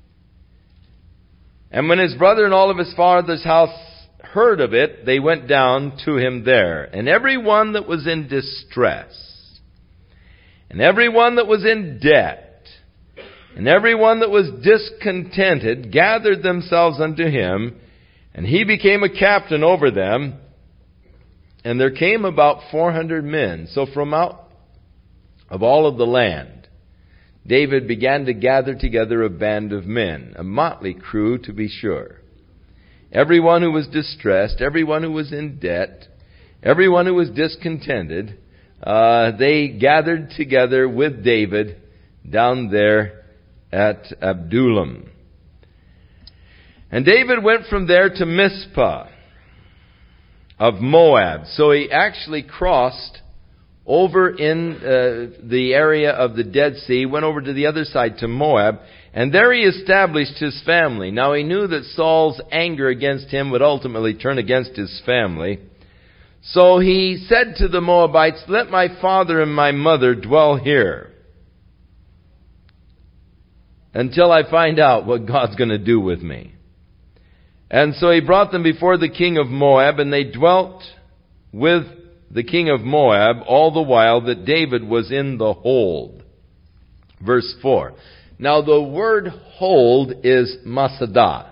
And when his brother and all of his father's house heard of it, they went down to him there. And everyone that was in distress, and everyone that was in debt, and everyone that was discontented gathered themselves unto him, and he became a captain over them. And there came about four hundred men. So from out of all of the land, David began to gather together a band of men, a motley crew to be sure. Everyone who was distressed, everyone who was in debt, everyone who was discontented, Uh, they gathered together with David down there at Adullam. And David went from there to Mizpah of Moab. So he actually crossed over in uh, the area of the Dead Sea, went over to the other side to Moab, and there he established his family. Now he knew that Saul's anger against him would ultimately turn against his family. So he said to the Moabites, let my father and my mother dwell here until I find out what God's going to do with me. And so he brought them before the king of Moab, and they dwelt with the king of Moab all the while that David was in the hold. Verse four. Now the word hold is Masadah.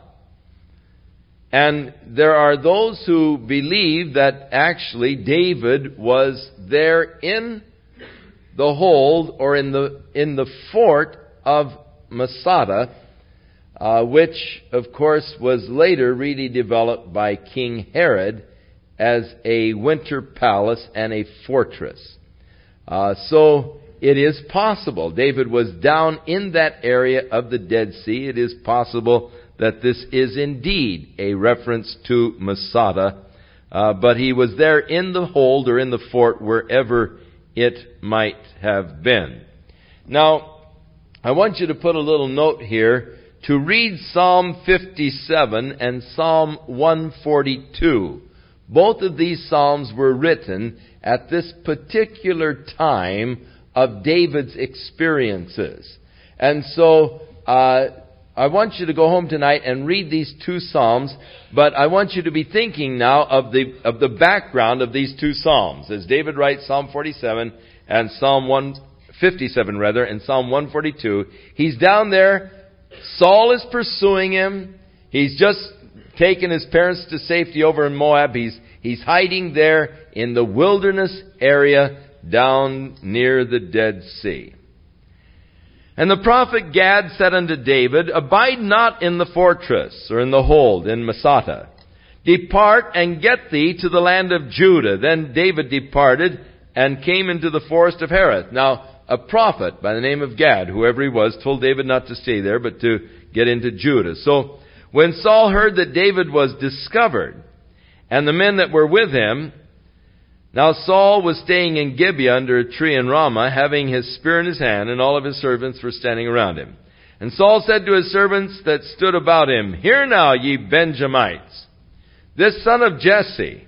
And there are those who believe that actually David was there in the hold or in the in the fort of Masada, uh, which of course was later really developed by King Herod as a winter palace and a fortress. Uh, so it is possible David was down in that area of the Dead Sea. It is possible that this is indeed a reference to Masada, uh, but he was there in the hold or in the fort, wherever it might have been. Now, I want you to put a little note here to read Psalm fifty-seven and Psalm one forty-two. Both of these psalms were written at this particular time of David's experiences. And so, uh, I want you to go home tonight and read these two psalms, but I want you to be thinking now of the of the background of these two psalms. As David writes Psalm forty-seven and Psalm one fifty-seven rather, and Psalm one forty-two, he's down there. Saul is pursuing him. He's just taken his parents to safety over in Moab. He's he's hiding there in the wilderness area down near the Dead Sea. And the prophet Gad said unto David, Abide not in the fortress, or in the hold, in Masada. Depart and get thee to the land of Judah. Then David departed and came into the forest of Hereth. Now, a prophet by the name of Gad, whoever he was, told David not to stay there, but to get into Judah. So, when Saul heard that David was discovered, and the men that were with him, now Saul was staying in Gibeah under a tree in Ramah, having his spear in his hand, and all of his servants were standing around him. And Saul said to his servants that stood about him, Hear now, ye Benjamites, this son of Jesse,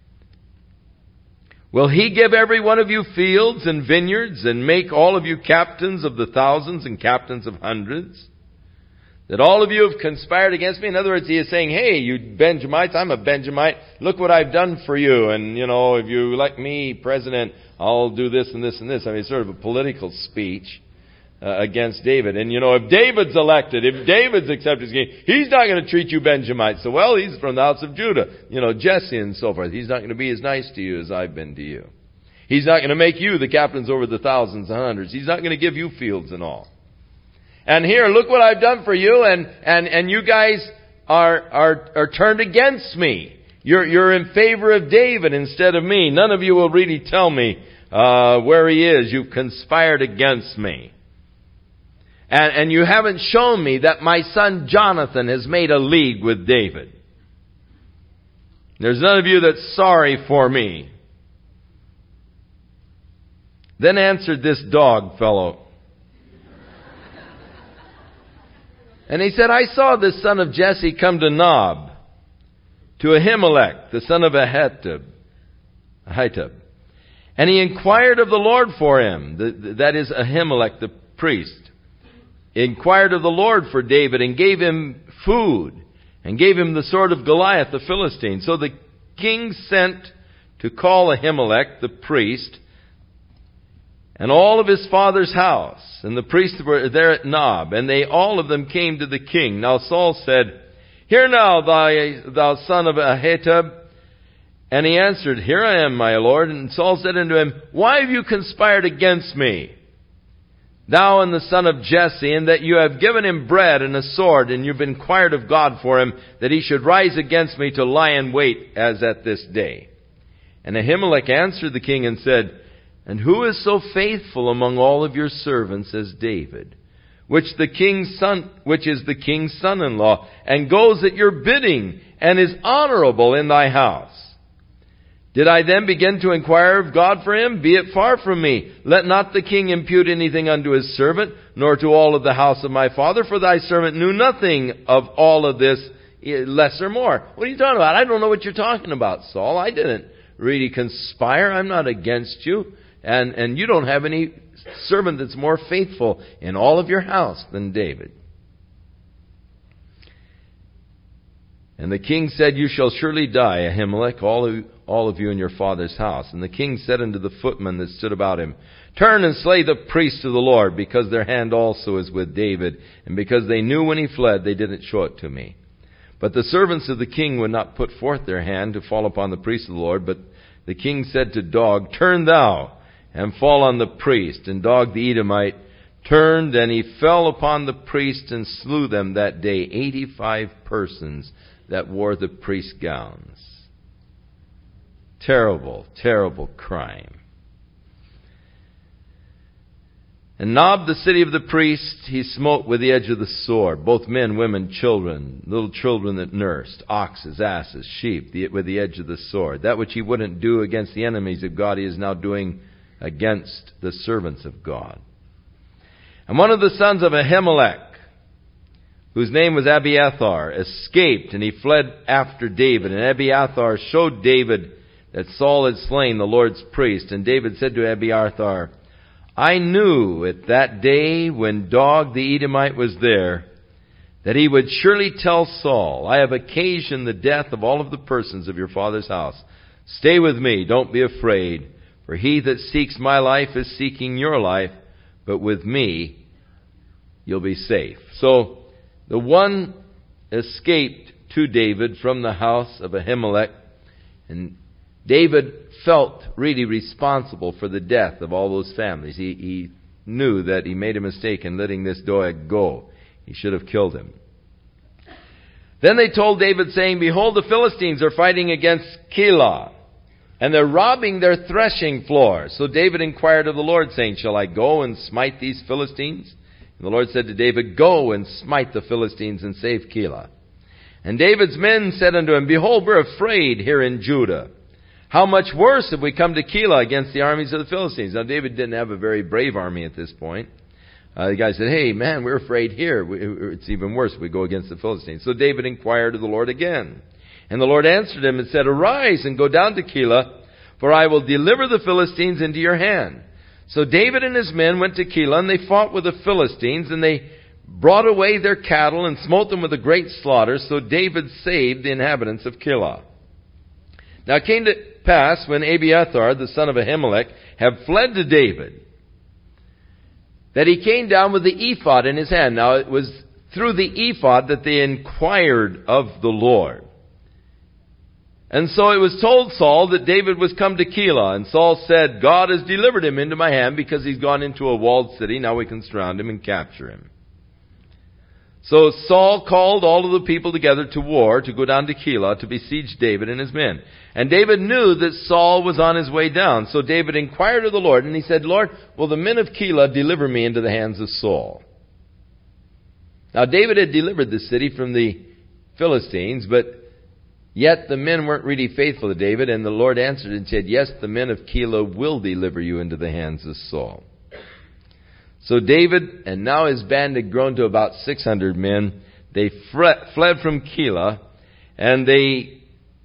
will he give every one of you fields and vineyards, and make all of you captains of the thousands and captains of hundreds? That all of you have conspired against me. In other words, he is saying, hey, you Benjamites, I'm a Benjamite. Look what I've done for you. And, you know, if you elect me president, I'll do this and this and this. I mean, it's sort of a political speech uh, against David. And, you know, if David's elected, if David's accepted as king, he's not going to treat you Benjamites. So, well, he's from the house of Judah. You know, Jesse and so forth. He's not going to be as nice to you as I've been to you. He's not going to make you the captains over the thousands and hundreds. He's not going to give you fields and all. And here, look what I've done for you, and, and, and you guys are, are, are turned against me. You're, you're in favor of David instead of me. None of you will really tell me, uh, where he is. You've conspired against me. And, and you haven't shown me that my son Jonathan has made a league with David. There's none of you that's sorry for me. Then answered this dog fellow. And he said, I saw this son of Jesse come to Nob, to Ahimelech, the son of Ahitub. Ahitub. And he inquired of the Lord for him. The, that is Ahimelech, the priest. He inquired of the Lord for David and gave him food and gave him the sword of Goliath, the Philistine. So the king sent to call Ahimelech, the priest, and all of his father's house. And the priests were there at Nob, and they all of them came to the king. Now Saul said, Hear now, thy, thou son of Ahitub. And he answered, Here I am, my lord. And Saul said unto him, Why have you conspired against me, thou and the son of Jesse, and that you have given him bread and a sword, and you've inquired of God for him, that he should rise against me to lie in wait as at this day? And Ahimelech answered the king and said, And who is so faithful among all of your servants as David, which the king's son, which is the king's son-in-law, and goes at your bidding, and is honorable in thy house? Did I then begin to inquire of God for him? Be it far from me. Let not the king impute anything unto his servant, nor to all of the house of my father, for thy servant knew nothing of all of this, less or more. What are you talking about? I don't know what you're talking about, Saul. I didn't really conspire. I'm not against you. And, and you don't have any servant that's more faithful in all of your house than David. And the king said, You shall surely die, Ahimelech. All of, all of you in your father's house. And the king said unto the footmen that stood about him, Turn and slay the priest of the Lord, because their hand also is with David, and because they knew when he fled, they didn't show it to me. But the servants of the king would not put forth their hand to fall upon the priest of the Lord. But the king said to Dog, Turn thou, and fall on the priest. And Dog the Edomite turned, and he fell upon the priest, and slew them that day, eighty-five persons that wore the priest's gowns. Terrible, terrible crime. And Nob, the city of the priest, he smote with the edge of the sword, both men, women, children, little children that nursed, oxes, asses, sheep, the, with the edge of the sword. That which he wouldn't do against the enemies of God, he is now doing against the servants of God. And one of the sons of Ahimelech, whose name was Abiathar, escaped, and he fled after David. And Abiathar showed David that Saul had slain the Lord's priest. And David said to Abiathar, I knew at that day when Dog the Edomite was there, that he would surely tell Saul, I have occasioned the death of all of the persons of your father's house. Stay with me, don't be afraid, for he that seeks my life is seeking your life, but with me you'll be safe. So the one escaped to David from the house of Ahimelech, and David felt really responsible for the death of all those families. He, he knew that he made a mistake in letting this Doeg go. He should have killed him. Then they told David, saying, Behold, the Philistines are fighting against Keilah, and they're robbing their threshing floor. So David inquired of the Lord, saying, Shall I go and smite these Philistines? And the Lord said to David, Go and smite the Philistines and save Keilah. And David's men said unto him, Behold, we're afraid here in Judah. How much worse have we come to Keilah against the armies of the Philistines? Now, David didn't have a very brave army at this point. Uh, the guy said, hey, man, we're afraid here. It's even worse if we go against the Philistines. So David inquired of the Lord again. And the Lord answered him and said, Arise and go down to Keilah, for I will deliver the Philistines into your hand. So David and his men went to Keilah, and they fought with the Philistines, and they brought away their cattle and smote them with a great slaughter. So David saved the inhabitants of Keilah. Now it came to pass, when Abiathar, the son of Ahimelech, had fled to David, that he came down with the ephod in his hand. Now it was through the ephod that they inquired of the Lord. And so it was told Saul that David was come to Keilah. And Saul said, God has delivered him into my hand because he's gone into a walled city. Now we can surround him and capture him. So Saul called all of the people together to war, to go down to Keilah to besiege David and his men. And David knew that Saul was on his way down. So David inquired of the Lord, and he said, Lord, will the men of Keilah deliver me into the hands of Saul? Now David had delivered the city from the Philistines, but yet the men weren't really faithful to David. And the Lord answered and said, yes, the men of Keilah will deliver you into the hands of Saul. So David, and now his band had grown to about six hundred men, they fled from Keilah, and they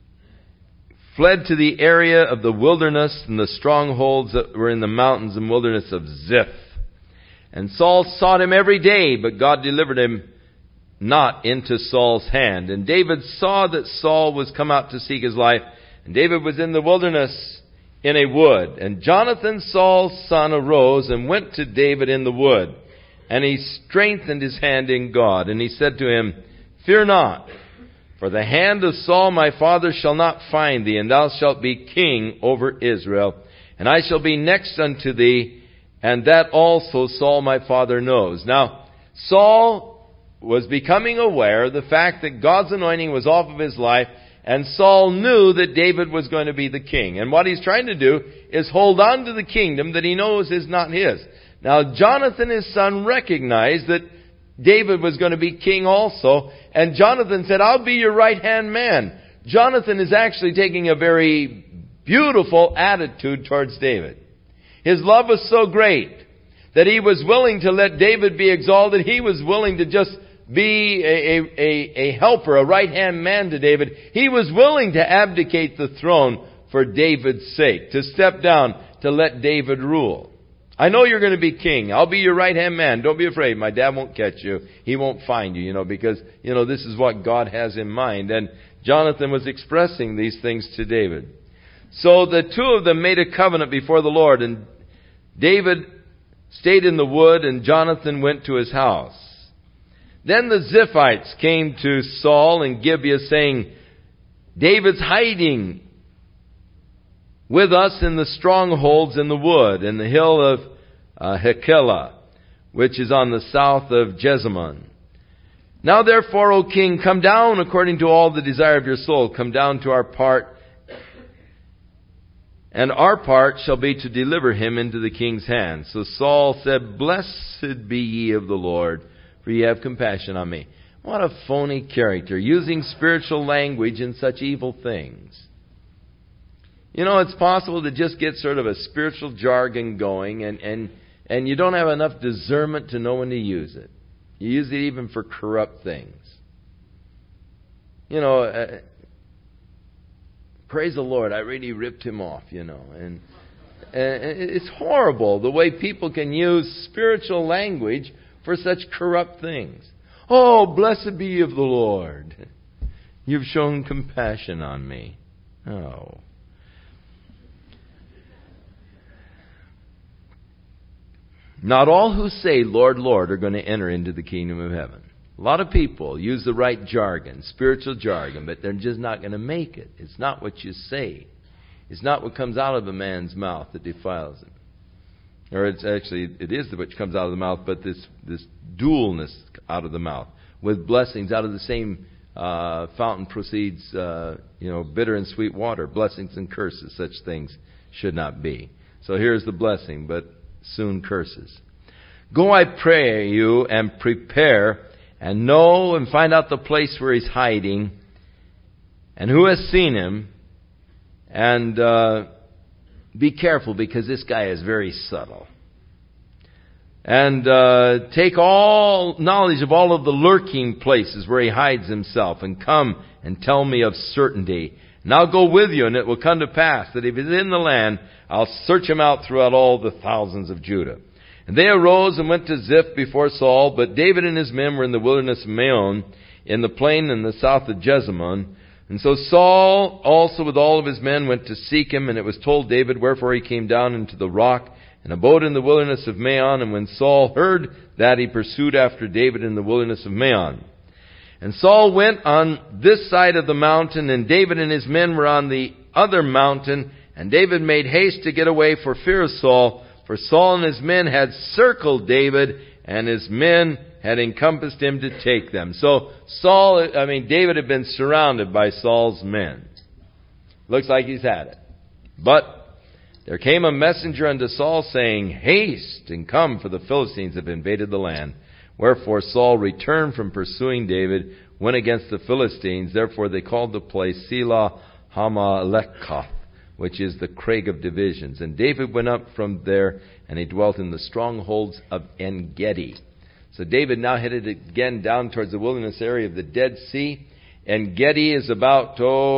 fled to the area of the wilderness and the strongholds that were in the mountains and wilderness of Ziph. And Saul sought him every day, but God delivered him not into Saul's hand. And David saw that Saul was come out to seek his life, and David was in the wilderness in a wood. And Jonathan, Saul's son, arose and went to David in the wood. And he strengthened his hand in God. And he said to him, Fear not, for the hand of Saul my father shall not find thee, and thou shalt be king over Israel. And I shall be next unto thee, and that also Saul my father knows. Now, Saul was becoming aware of the fact that God's anointing was off of his life, and Saul knew that David was going to be the king. And what he's trying to do is hold on to the kingdom that he knows is not his. Now, Jonathan, his son, recognized that David was going to be king also. And Jonathan said, I'll be your right-hand man. Jonathan is actually taking a very beautiful attitude towards David. His love was so great that he was willing to let David be exalted. He was willing to just be a, a, a helper, a right-hand man to David. He was willing to abdicate the throne for David's sake, to step down, to let David rule. I know you're going to be king. I'll be your right-hand man. Don't be afraid. My dad won't catch you. He won't find you, you know, because, you know, this is what God has in mind. And Jonathan was expressing these things to David. So the two of them made a covenant before the Lord, and David stayed in the wood, and Jonathan went to his house. Then the Ziphites came to Saul in Gibeah, saying, David's hiding with us in the strongholds in the wood, in the hill of uh, Hachilah, which is on the south of Jezimon. Now therefore, O king, come down according to all the desire of your soul. Come down to our part, and our part shall be to deliver him into the king's hand. So Saul said, Blessed be ye of the Lord, for ye have compassion on me. What a phony character, using spiritual language in such evil things. You know, it's possible to just get sort of a spiritual jargon going, and, and, and you don't have enough discernment to know when to use it. You use it even for corrupt things. You know, uh, praise the Lord, I really ripped him off, you know. And, and it's horrible the way people can use spiritual language for such corrupt things. Oh, blessed be of the Lord. You've shown compassion on me. Oh. Not all who say, Lord, Lord, are going to enter into the kingdom of heaven. A lot of people use the right jargon, spiritual jargon, but they're just not going to make it. It's not what you say. It's not what comes out of a man's mouth that defiles him. Or it's actually, it is what comes out of the mouth, but this, this dualness out of the mouth. With blessings out of the same uh, fountain proceeds, uh, you know, bitter and sweet water. Blessings and curses, such things should not be. So here's the blessing, but soon curses. Go, I pray you, and prepare, and know and find out the place where he's hiding, and who has seen him, and uh, be careful, because this guy is very subtle. And uh, take all knowledge of all of the lurking places where he hides himself, and come and tell me of certainty. And I'll go with you, and it will come to pass that if he's in the land, I'll search him out throughout all the thousands of Judah. And they arose and went to Ziph before Saul, but David and his men were in the wilderness of Maon, in the plain in the south of Jezimon. And so Saul also with all of his men went to seek him, and it was told David, wherefore he came down into the rock and abode in the wilderness of Maon. And when Saul heard that, he pursued after David in the wilderness of Maon. And Saul went on this side of the mountain, and David and his men were on the other mountain. And David made haste to get away for fear of Saul, for Saul and his men had circled David, and his men had encompassed him to take them. So Saul, I mean, David had been surrounded by Saul's men. Looks like he's had it. But there came a messenger unto Saul, saying, Haste, and come, for the Philistines have invaded the land. Wherefore Saul returned from pursuing David, went against the Philistines. Therefore they called the place Selah Hamalekah, which is the Craig of Divisions. And David went up from there, and he dwelt in the strongholds of En-Gedi. So David now headed again down towards the wilderness area of the Dead Sea. En-Gedi is about,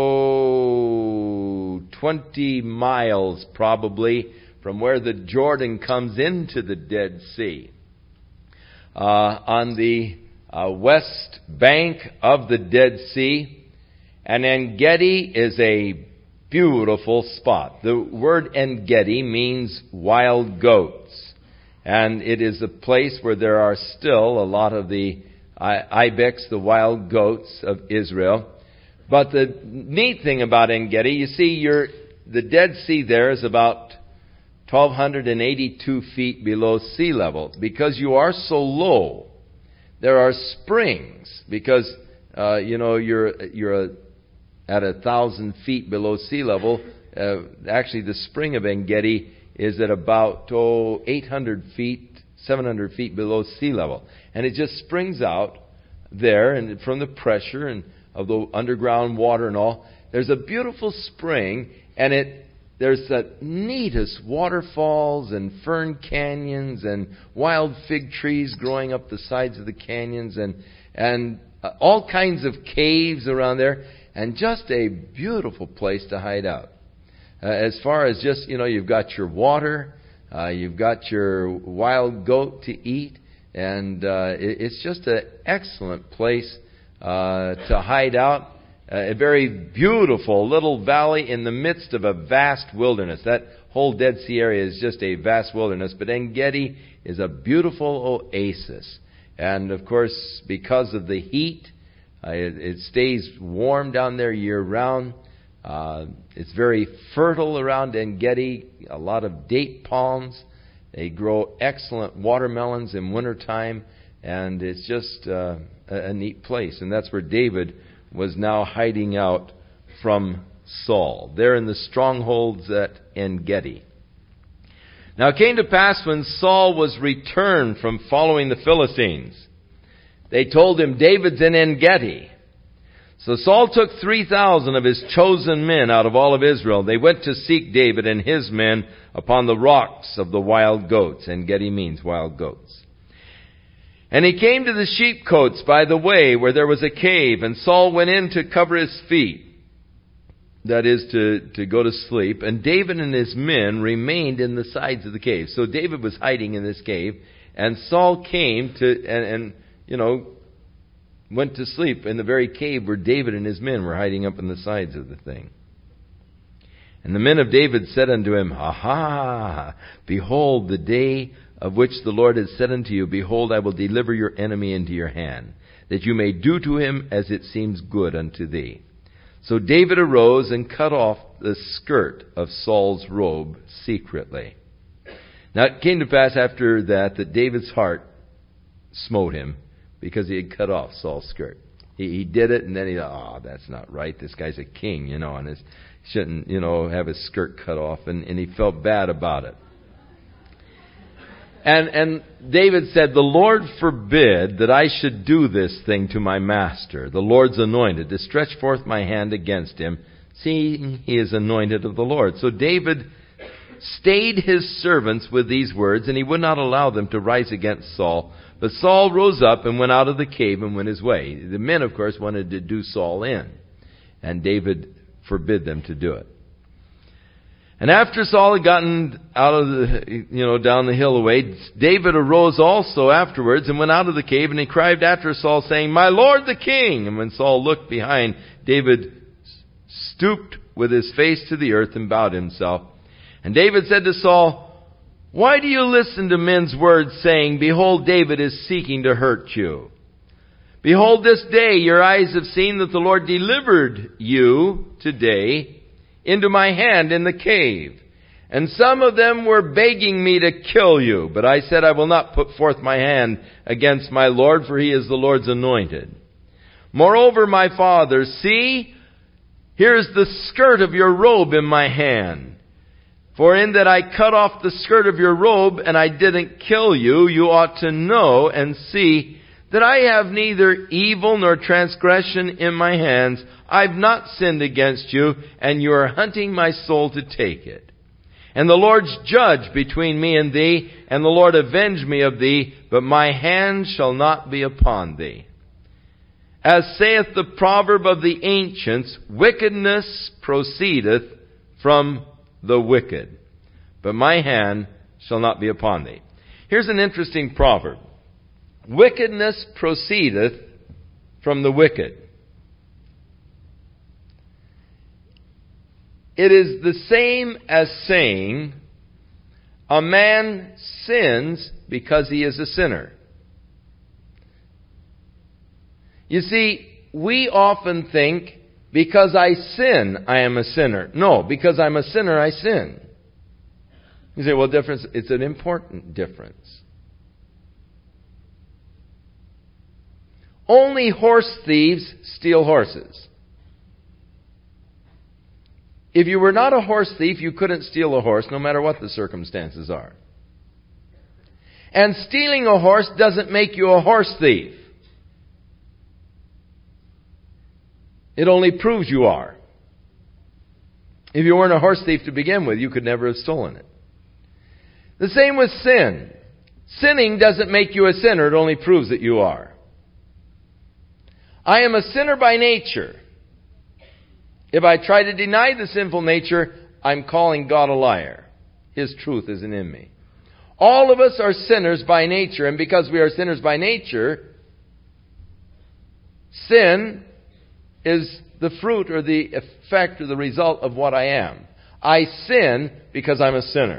oh, twenty miles probably from where the Jordan comes into the Dead Sea. Uh, on the uh, west bank of the Dead Sea. And En-Gedi is a beautiful spot. The word En-Gedi means wild goats. And it is a place where there are still a lot of the ibex, the wild goats of Israel. But the neat thing about En-Gedi, you see, you're, the Dead Sea there is about one thousand two hundred eighty-two feet below sea level. Because you are so low, there are springs. Because, uh, you know, you're, you're a, at a thousand feet below sea level. Uh, actually, the spring of En-Gedi is at about, oh, eight hundred feet, seven hundred feet below sea level. And it just springs out there, and from the pressure and of the underground water and all. There's a beautiful spring, and it there's the neatest waterfalls and fern canyons and wild fig trees growing up the sides of the canyons, and and uh, all kinds of caves around there, and just a beautiful place to hide out. Uh, as far as just, you know, you've got your water, uh, you've got your wild goat to eat, and uh, it, it's just an excellent place uh, to hide out. a very beautiful little valley in the midst of a vast wilderness. That whole Dead Sea area is just a vast wilderness, but En-Gedi is a beautiful oasis. And of course, because of the heat, uh, it, it stays warm down there year-round. Uh, it's very fertile around En-Gedi, a lot of date palms. They grow excellent watermelons in wintertime, and it's just uh, a, a neat place. And that's where David was now hiding out from Saul. They're in the strongholds at En-Gedi. Now it came to pass when Saul was returned from following the Philistines, they told him, David's in En-Gedi. So Saul took three thousand of his chosen men out of all of Israel. They went to seek David and his men upon the rocks of the wild goats. En-Gedi means wild goats. And he came to the sheepcotes by the way where there was a cave, and Saul went in to cover his feet. That is, to, to go to sleep. And David and his men remained in the sides of the cave. So David was hiding in this cave, and Saul came to, and, and you know, went to sleep in the very cave where David and his men were hiding up in the sides of the thing. And the men of David said unto him, Aha! Behold, the day of which the Lord has said unto you, Behold, I will deliver your enemy into your hand, that you may do to him as it seems good unto thee. So David arose and cut off the skirt of Saul's robe secretly. Now it came to pass after that that David's heart smote him, because he had cut off Saul's skirt. He, he did it, and then he thought, oh, that's not right. This guy's a king, you know, and he shouldn't, you know, have his skirt cut off. And, and he felt bad about it. And, and David said, the Lord forbid that I should do this thing to my master, the Lord's anointed, to stretch forth my hand against him, seeing he is anointed of the Lord. So David stayed his servants with these words, and he would not allow them to rise against Saul. But Saul rose up and went out of the cave and went his way. The men, of course, wanted to do Saul in, and David forbid them to do it. And after Saul had gotten out of the, you know, down the hill away, David arose also afterwards and went out of the cave, and he cried after Saul, saying, My Lord the king! And when Saul looked behind, David stooped with his face to the earth and bowed himself. And David said to Saul, Why do you listen to men's words, saying, Behold, David is seeking to hurt you? Behold, this day your eyes have seen that the Lord delivered you today into my hand in the cave. And some of them were begging me to kill you. But I said, I will not put forth my hand against my Lord, for he is the Lord's anointed. Moreover, my father, see, here is the skirt of your robe in my hand. For in that I cut off the skirt of your robe, and I didn't kill you, you ought to know and see that I have neither evil nor transgression in my hands. I've not sinned against you, and you are hunting my soul to take it. And the Lord's judge between me and thee, and the Lord avenge me of thee, but my hand shall not be upon thee. As saith the proverb of the ancients, wickedness proceedeth from the wicked, but my hand shall not be upon thee. Here's an interesting proverb. Wickedness proceedeth from the wicked. It is the same as saying a man sins because he is a sinner. You see, we often think, because I sin, I am a sinner. No, because I'm a sinner, I sin. You say, well, difference. It's an important difference. Only horse thieves steal horses. If you were not a horse thief, you couldn't steal a horse, no matter what the circumstances are. And stealing a horse doesn't make you a horse thief. It only proves you are. If you weren't a horse thief to begin with, you could never have stolen it. The same with sin. Sinning doesn't make you a sinner, it only proves that you are. I am a sinner by nature. If I try to deny the sinful nature, I'm calling God a liar. His truth isn't in me. All of us are sinners by nature, and because we are sinners by nature, sin is the fruit or the effect or the result of what I am. I sin because I'm a sinner.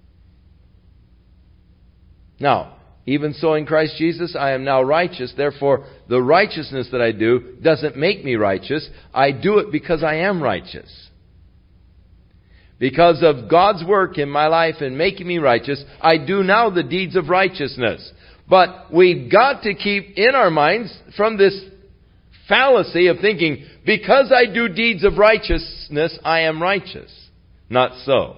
Now, even so in Christ Jesus, I am now righteous. Therefore, the righteousness that I do doesn't make me righteous. I do it because I am righteous. Because of God's work in my life in making me righteous, I do now the deeds of righteousness. But we've got to keep in our minds from this fallacy of thinking, because I do deeds of righteousness, I am righteous. Not so.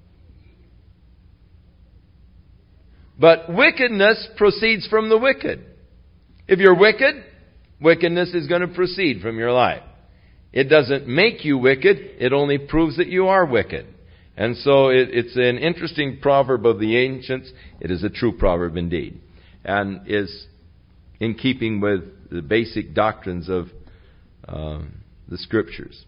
But wickedness proceeds from the wicked. If you're wicked, wickedness is going to proceed from your life. It doesn't make you wicked. It only proves that you are wicked. And so it, it's an interesting proverb of the ancients. It is a true proverb indeed. And is in keeping with the basic doctrines of um, the Scriptures.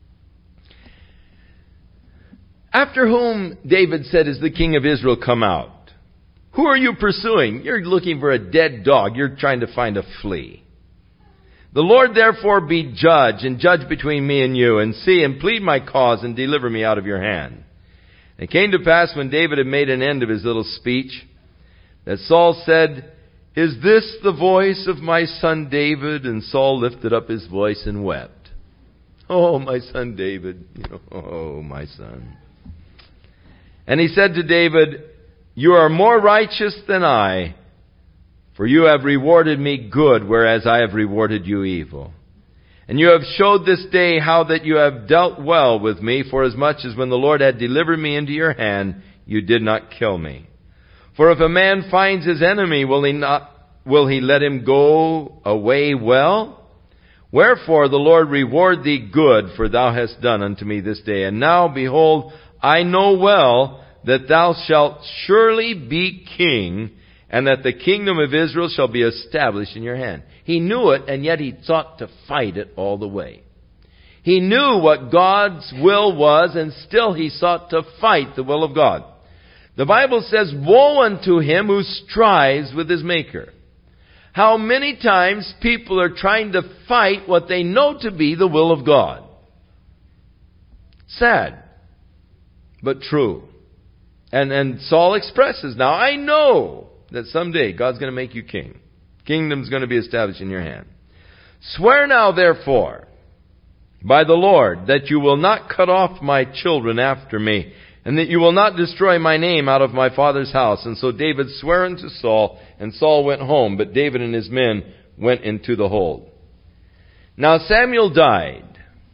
After whom, David said, is the king of Israel come out? Who are you pursuing? You're looking for a dead dog. You're trying to find a flea. The Lord therefore be judge, and judge between me and you, and see and plead my cause, and deliver me out of your hand. And it came to pass, when David had made an end of his little speech, that Saul said, is this the voice of my son David? And Saul lifted up his voice and wept. Oh, my son David. Oh, my son. And he said to David, you are more righteous than I, for you have rewarded me good, whereas I have rewarded you evil. And you have showed this day how that you have dealt well with me, for as much as when the Lord had delivered me into your hand, you did not kill me. For if a man finds his enemy, will he not, will he let him go away well? Wherefore the Lord reward thee good, for thou hast done unto me this day. And now, behold, I know well that thou shalt surely be king, and that the kingdom of Israel shall be established in your hand. He knew it, and yet he sought to fight it all the way. He knew what God's will was, and still he sought to fight the will of God. The Bible says, woe unto him who strives with his Maker. How many times people are trying to fight what they know to be the will of God. Sad, but true. And, and Saul expresses, now I know that someday God's going to make you king. Kingdom's going to be established in your hand. Swear now therefore by the Lord that you will not cut off my children after me, and that you will not destroy my name out of my father's house. And so David sware unto Saul, and Saul went home, but David and his men went into the hold. Now Samuel died,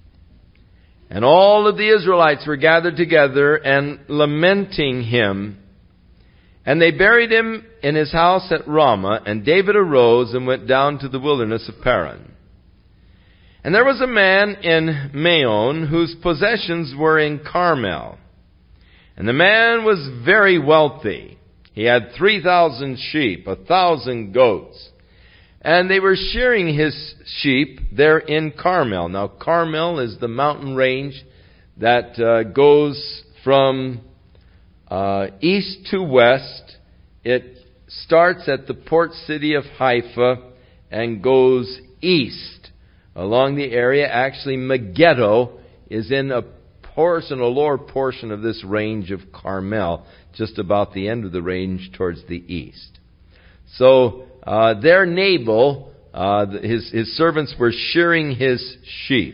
and all of the Israelites were gathered together and lamenting him. And they buried him in his house at Ramah. And David arose and went down to the wilderness of Paran. And there was a man in Maon whose possessions were in Carmel. And the man was very wealthy. He had three thousand sheep, a thousand goats. And they were shearing his sheep there in Carmel. Now, Carmel is the mountain range that uh, goes from uh, east to west. It starts at the port city of Haifa and goes east along the area. Actually, Megiddo is in a portion, a lower portion of this range of Carmel, just about the end of the range towards the east. So, Uh, there Nabal, uh, his, his servants were shearing his sheep.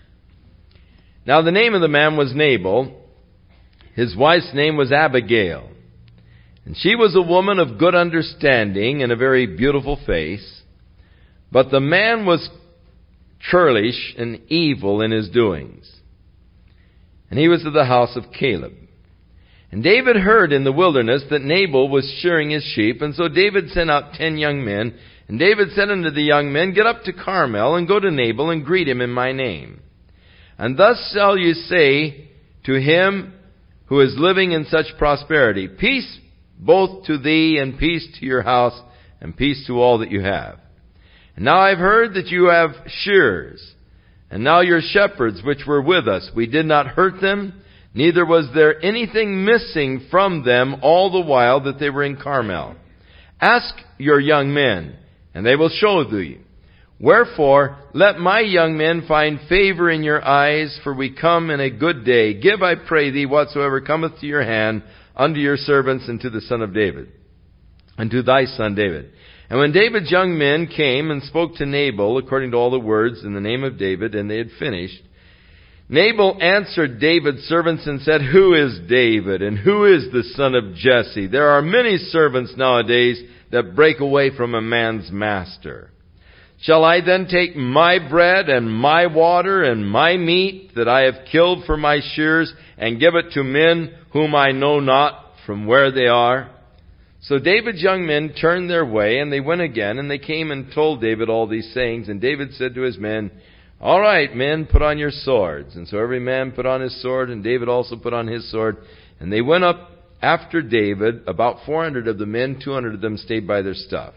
Now the name of the man was Nabal. His wife's name was Abigail. And she was a woman of good understanding and a very beautiful face. But the man was churlish and evil in his doings. And he was of the house of Caleb. And David heard in the wilderness that Nabal was shearing his sheep. And so David sent out ten young men. And David said unto the young men, get up to Carmel, and go to Nabal, and greet him in my name. And thus shall you say to him who is living in such prosperity, peace both to thee, and peace to your house, and peace to all that you have. And now I have heard that you have shearers. And now your shepherds which were with us, we did not hurt them, neither was there anything missing from them all the while that they were in Carmel. Ask your young men, and they will show thee Wherefore, let my young men find favor in your eyes, for we come in a good day. Give, I pray thee, whatsoever cometh to your hand unto your servants and to the son of David, and to thy son David. And when David's young men came and spoke to Nabal, according to all the words in the name of David, and they had finished, Nabal answered David's servants and said, Who is David, and who is the son of Jesse? There are many servants nowadays that break away from a man's master. Shall I then take my bread and my water and my meat that I have killed for my shears and give it to men whom I know not from where they are? So David's young men turned their way, and they went again, and they came and told David all these sayings. And David said to his men, All right, men, put on your swords. And so every man put on his sword, and David also put on his sword. And they went up after David, about four hundred of the men, two hundred of them stayed by their stuff.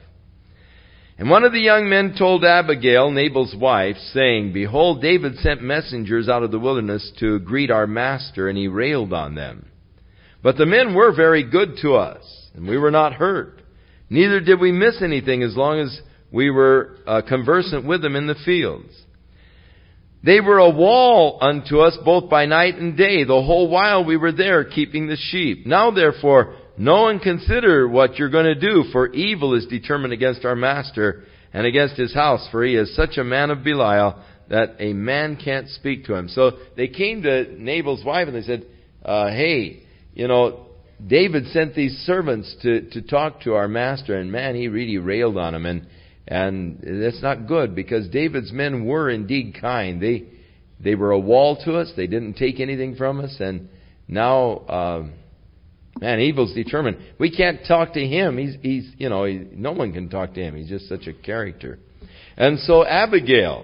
And one of the young men told Abigail, Nabal's wife, saying, Behold, David sent messengers out of the wilderness to greet our master, and he railed on them. But the men were very good to us, and we were not hurt. Neither did we miss anything as long as we were uh, conversant with them in the fields. They were a wall unto us both by night and day, the whole while we were there keeping the sheep. Now therefore, know and consider what you're going to do, for evil is determined against our master and against his house, for he is such a man of Belial that a man can't speak to him. So they came to Nabal's wife and they said, uh, hey, you know, David sent these servants to, to talk to our master, and man, he really railed on him. And and that's not good, because David's men were indeed kind. They they were a wall to us. They didn't take anything from us. And now, uh, man, evil's determined. We can't talk to him. He's, he's you know, he, no one can talk to him. He's just such a character. And so Abigail,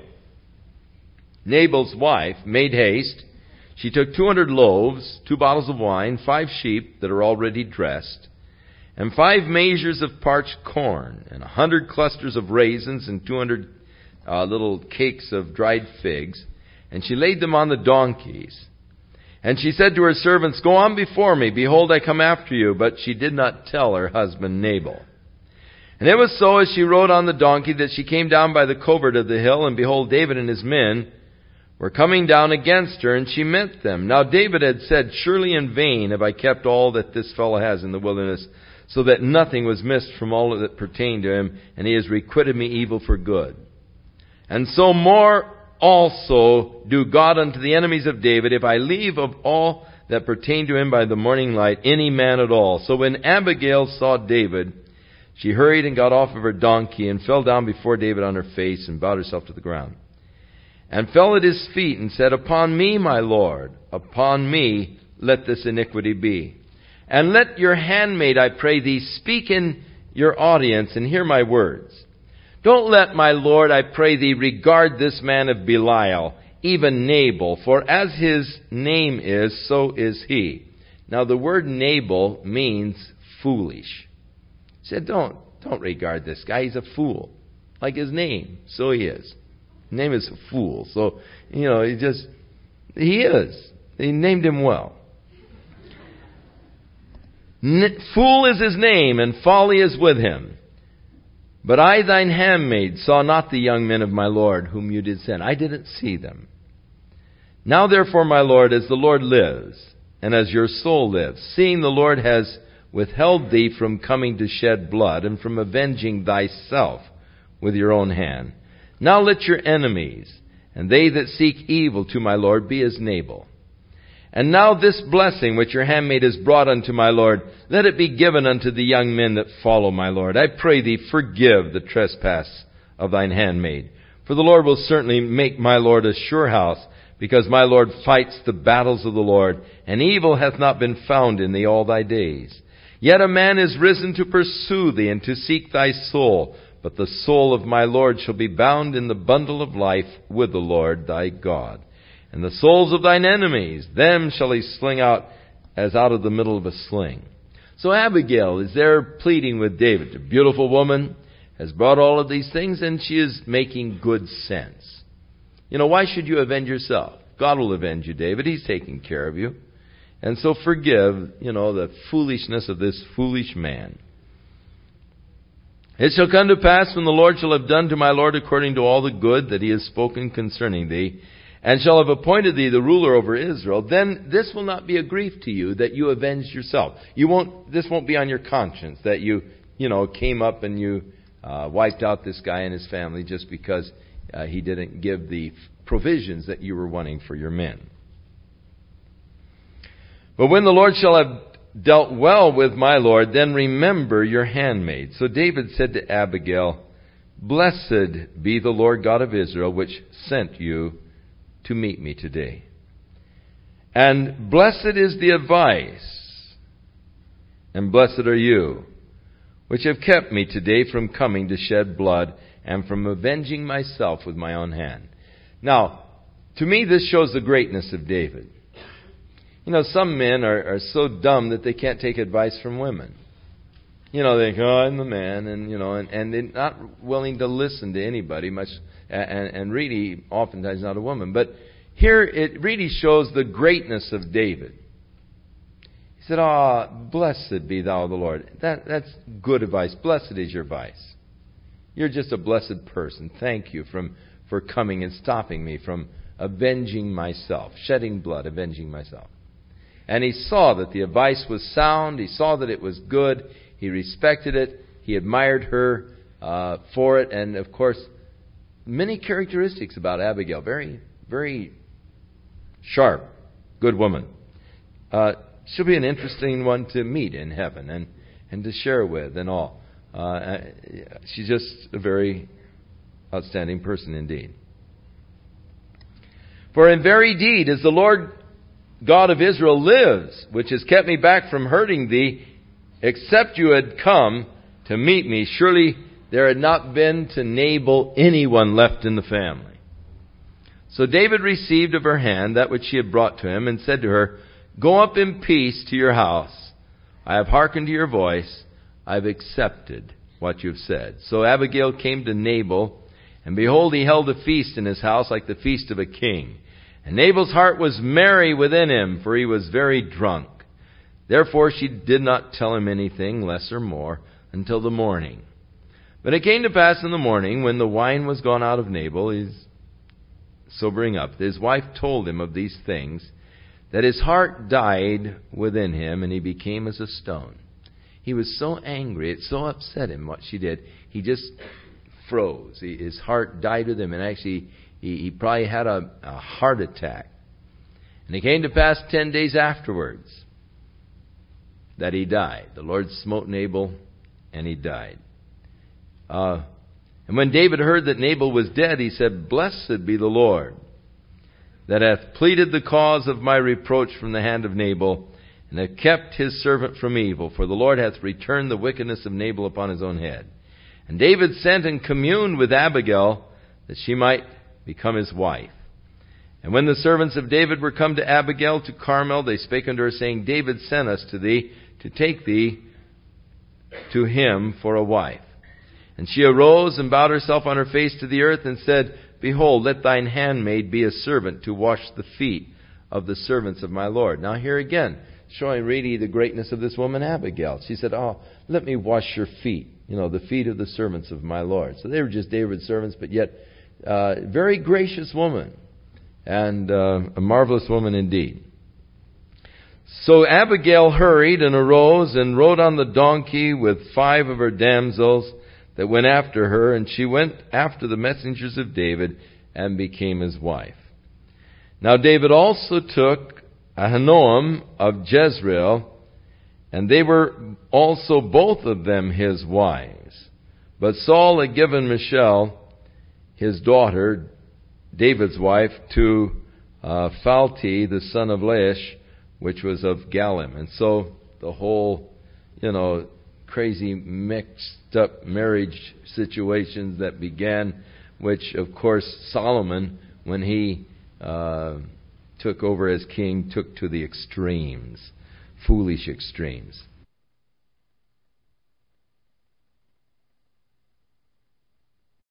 Nabal's wife, made haste. She took two hundred loaves, two bottles of wine, five sheep that are already dressed, and five measures of parched corn, and a hundred clusters of raisins, and two hundred uh, little cakes of dried figs. And she laid them on the donkeys. And she said to her servants, Go on before me. Behold, I come after you. But she did not tell her husband Nabal. And it was so, as she rode on the donkey, that she came down by the covert of the hill, and behold, David and his men were coming down against her, and she met them. Now David had said, Surely in vain have I kept all that this fellow has in the wilderness, so that nothing was missed from all that pertained to him, and he has requited me evil for good. And so more also do God unto the enemies of David, if I leave of all that pertain to him by the morning light any man at all. So when Abigail saw David, she hurried and got off of her donkey, and fell down before David on her face, and bowed herself to the ground, and fell at his feet, and said, Upon me, my Lord, upon me let this iniquity be. And let your handmaid, I pray thee, speak in your audience, and hear my words. Don't let my Lord, I pray thee, regard this man of Belial, even Nabal, for as his name is, so is he. Now the word Nabal means foolish. He said, don't, don't regard this guy, he's a fool. Like his name, so he is. His name is a fool, so, you know, he just, he is. He named him well. N- fool is his name, and folly is with him. But I, thine handmaid, saw not the young men of my Lord, whom you did send. I didn't see them. Now therefore, my Lord, as the Lord lives, and as your soul lives, seeing the Lord has withheld thee from coming to shed blood, and from avenging thyself with your own hand, now let your enemies, and they that seek evil to my Lord, be as Nabal. And now this blessing which your handmaid has brought unto my Lord, let it be given unto the young men that follow my Lord. I pray thee, forgive the trespass of thine handmaid. For the Lord will certainly make my Lord a sure house, because my Lord fights the battles of the Lord, and evil hath not been found in thee all thy days. Yet a man is risen to pursue thee, and to seek thy soul. But the soul of my Lord shall be bound in the bundle of life with the Lord thy God. And the souls of thine enemies, them shall he sling out as out of the middle of a sling. So Abigail is there pleading with David. A beautiful woman has brought all of these things, and she is making good sense. You know, why should you avenge yourself? God will avenge you, David. He's taking care of you. And so forgive, you know, the foolishness of this foolish man. It shall come to pass when the Lord shall have done to my Lord according to all the good that he has spoken concerning thee, and shall have appointed thee the ruler over Israel, then this will not be a grief to you that you avenged yourself. You won't, this won't be on your conscience that you, you know, came up and you uh, wiped out this guy and his family just because uh, he didn't give the provisions that you were wanting for your men. But when the Lord shall have dealt well with my Lord, then remember your handmaid. So David said to Abigail, Blessed be the Lord God of Israel, which sent you to meet me today. And blessed is the advice, and blessed are you, which have kept me today from coming to shed blood, and from avenging myself with my own hand. Now, to me this shows the greatness of David. You know, some men are, are so dumb that they can't take advice from women. You know, they think, oh, I'm the man, and, you know, and, and they're not willing to listen to anybody much, and, and really, oftentimes not a woman. But here it really shows the greatness of David. He said, ah, oh, blessed be thou the Lord. That, that's good advice. Blessed is your advice. You're just a blessed person. Thank you from, for coming and stopping me from avenging myself, shedding blood, avenging myself. And he saw that the advice was sound. He saw that it was good. He respected it. He admired her uh, for it. And, of course, many characteristics about Abigail. Very, very sharp, good woman. Uh, she'll be an interesting one to meet in heaven and, and to share with and all. Uh, she's just a very outstanding person indeed. For in very deed, as the Lord God of Israel lives, which has kept me back from hurting thee, except you had come to meet me, surely there had not been to Nabal anyone left in the family. So David received of her hand that which she had brought to him, and said to her, Go up in peace to your house. I have hearkened to your voice. I have accepted what you have said. So Abigail came to Nabal, and behold, he held a feast in his house like the feast of a king. And Nabal's heart was merry within him, for he was very drunk. Therefore she did not tell him anything, less or more, until the morning. But it came to pass in the morning, when the wine was gone out of Nabal, his sobering up, his wife told him of these things, that his heart died within him, and he became as a stone. He was so angry, it so upset him what she did, he just froze. He, his heart died with him, and actually he, he probably had a, a heart attack. And it came to pass ten days afterwards that he died. The Lord smote Nabal, and he died. Uh, and when David heard that Nabal was dead, he said, Blessed be the Lord, that hath pleaded the cause of my reproach from the hand of Nabal, and hath kept his servant from evil. For the Lord hath returned the wickedness of Nabal upon his own head. And David sent and communed with Abigail, that she might become his wife. And when the servants of David were come to Abigail to Carmel, they spake unto her, saying, David sent us to thee, to take thee to him for a wife. And she arose and bowed herself on her face to the earth, and said, Behold, let thine handmaid be a servant to wash the feet of the servants of my Lord. Now here again, showing really the greatness of this woman Abigail. She said, Oh, let me wash your feet, you know, the feet of the servants of my Lord. So they were just David's servants, but yet uh, very gracious woman, and uh, a marvelous woman indeed. So Abigail hurried and arose and rode on the donkey with five of her damsels that went after her, and she went after the messengers of David and became his wife. Now David also took Ahinoam of Jezreel, and they were also both of them his wives. But Saul had given Michal, his daughter, David's wife, to uh, Phalti, the son of Laish, which was of Galim. And so the whole, you know, crazy mixed up marriage situations that began, which of course Solomon, when he uh, took over as king, took to the extremes, foolish extremes.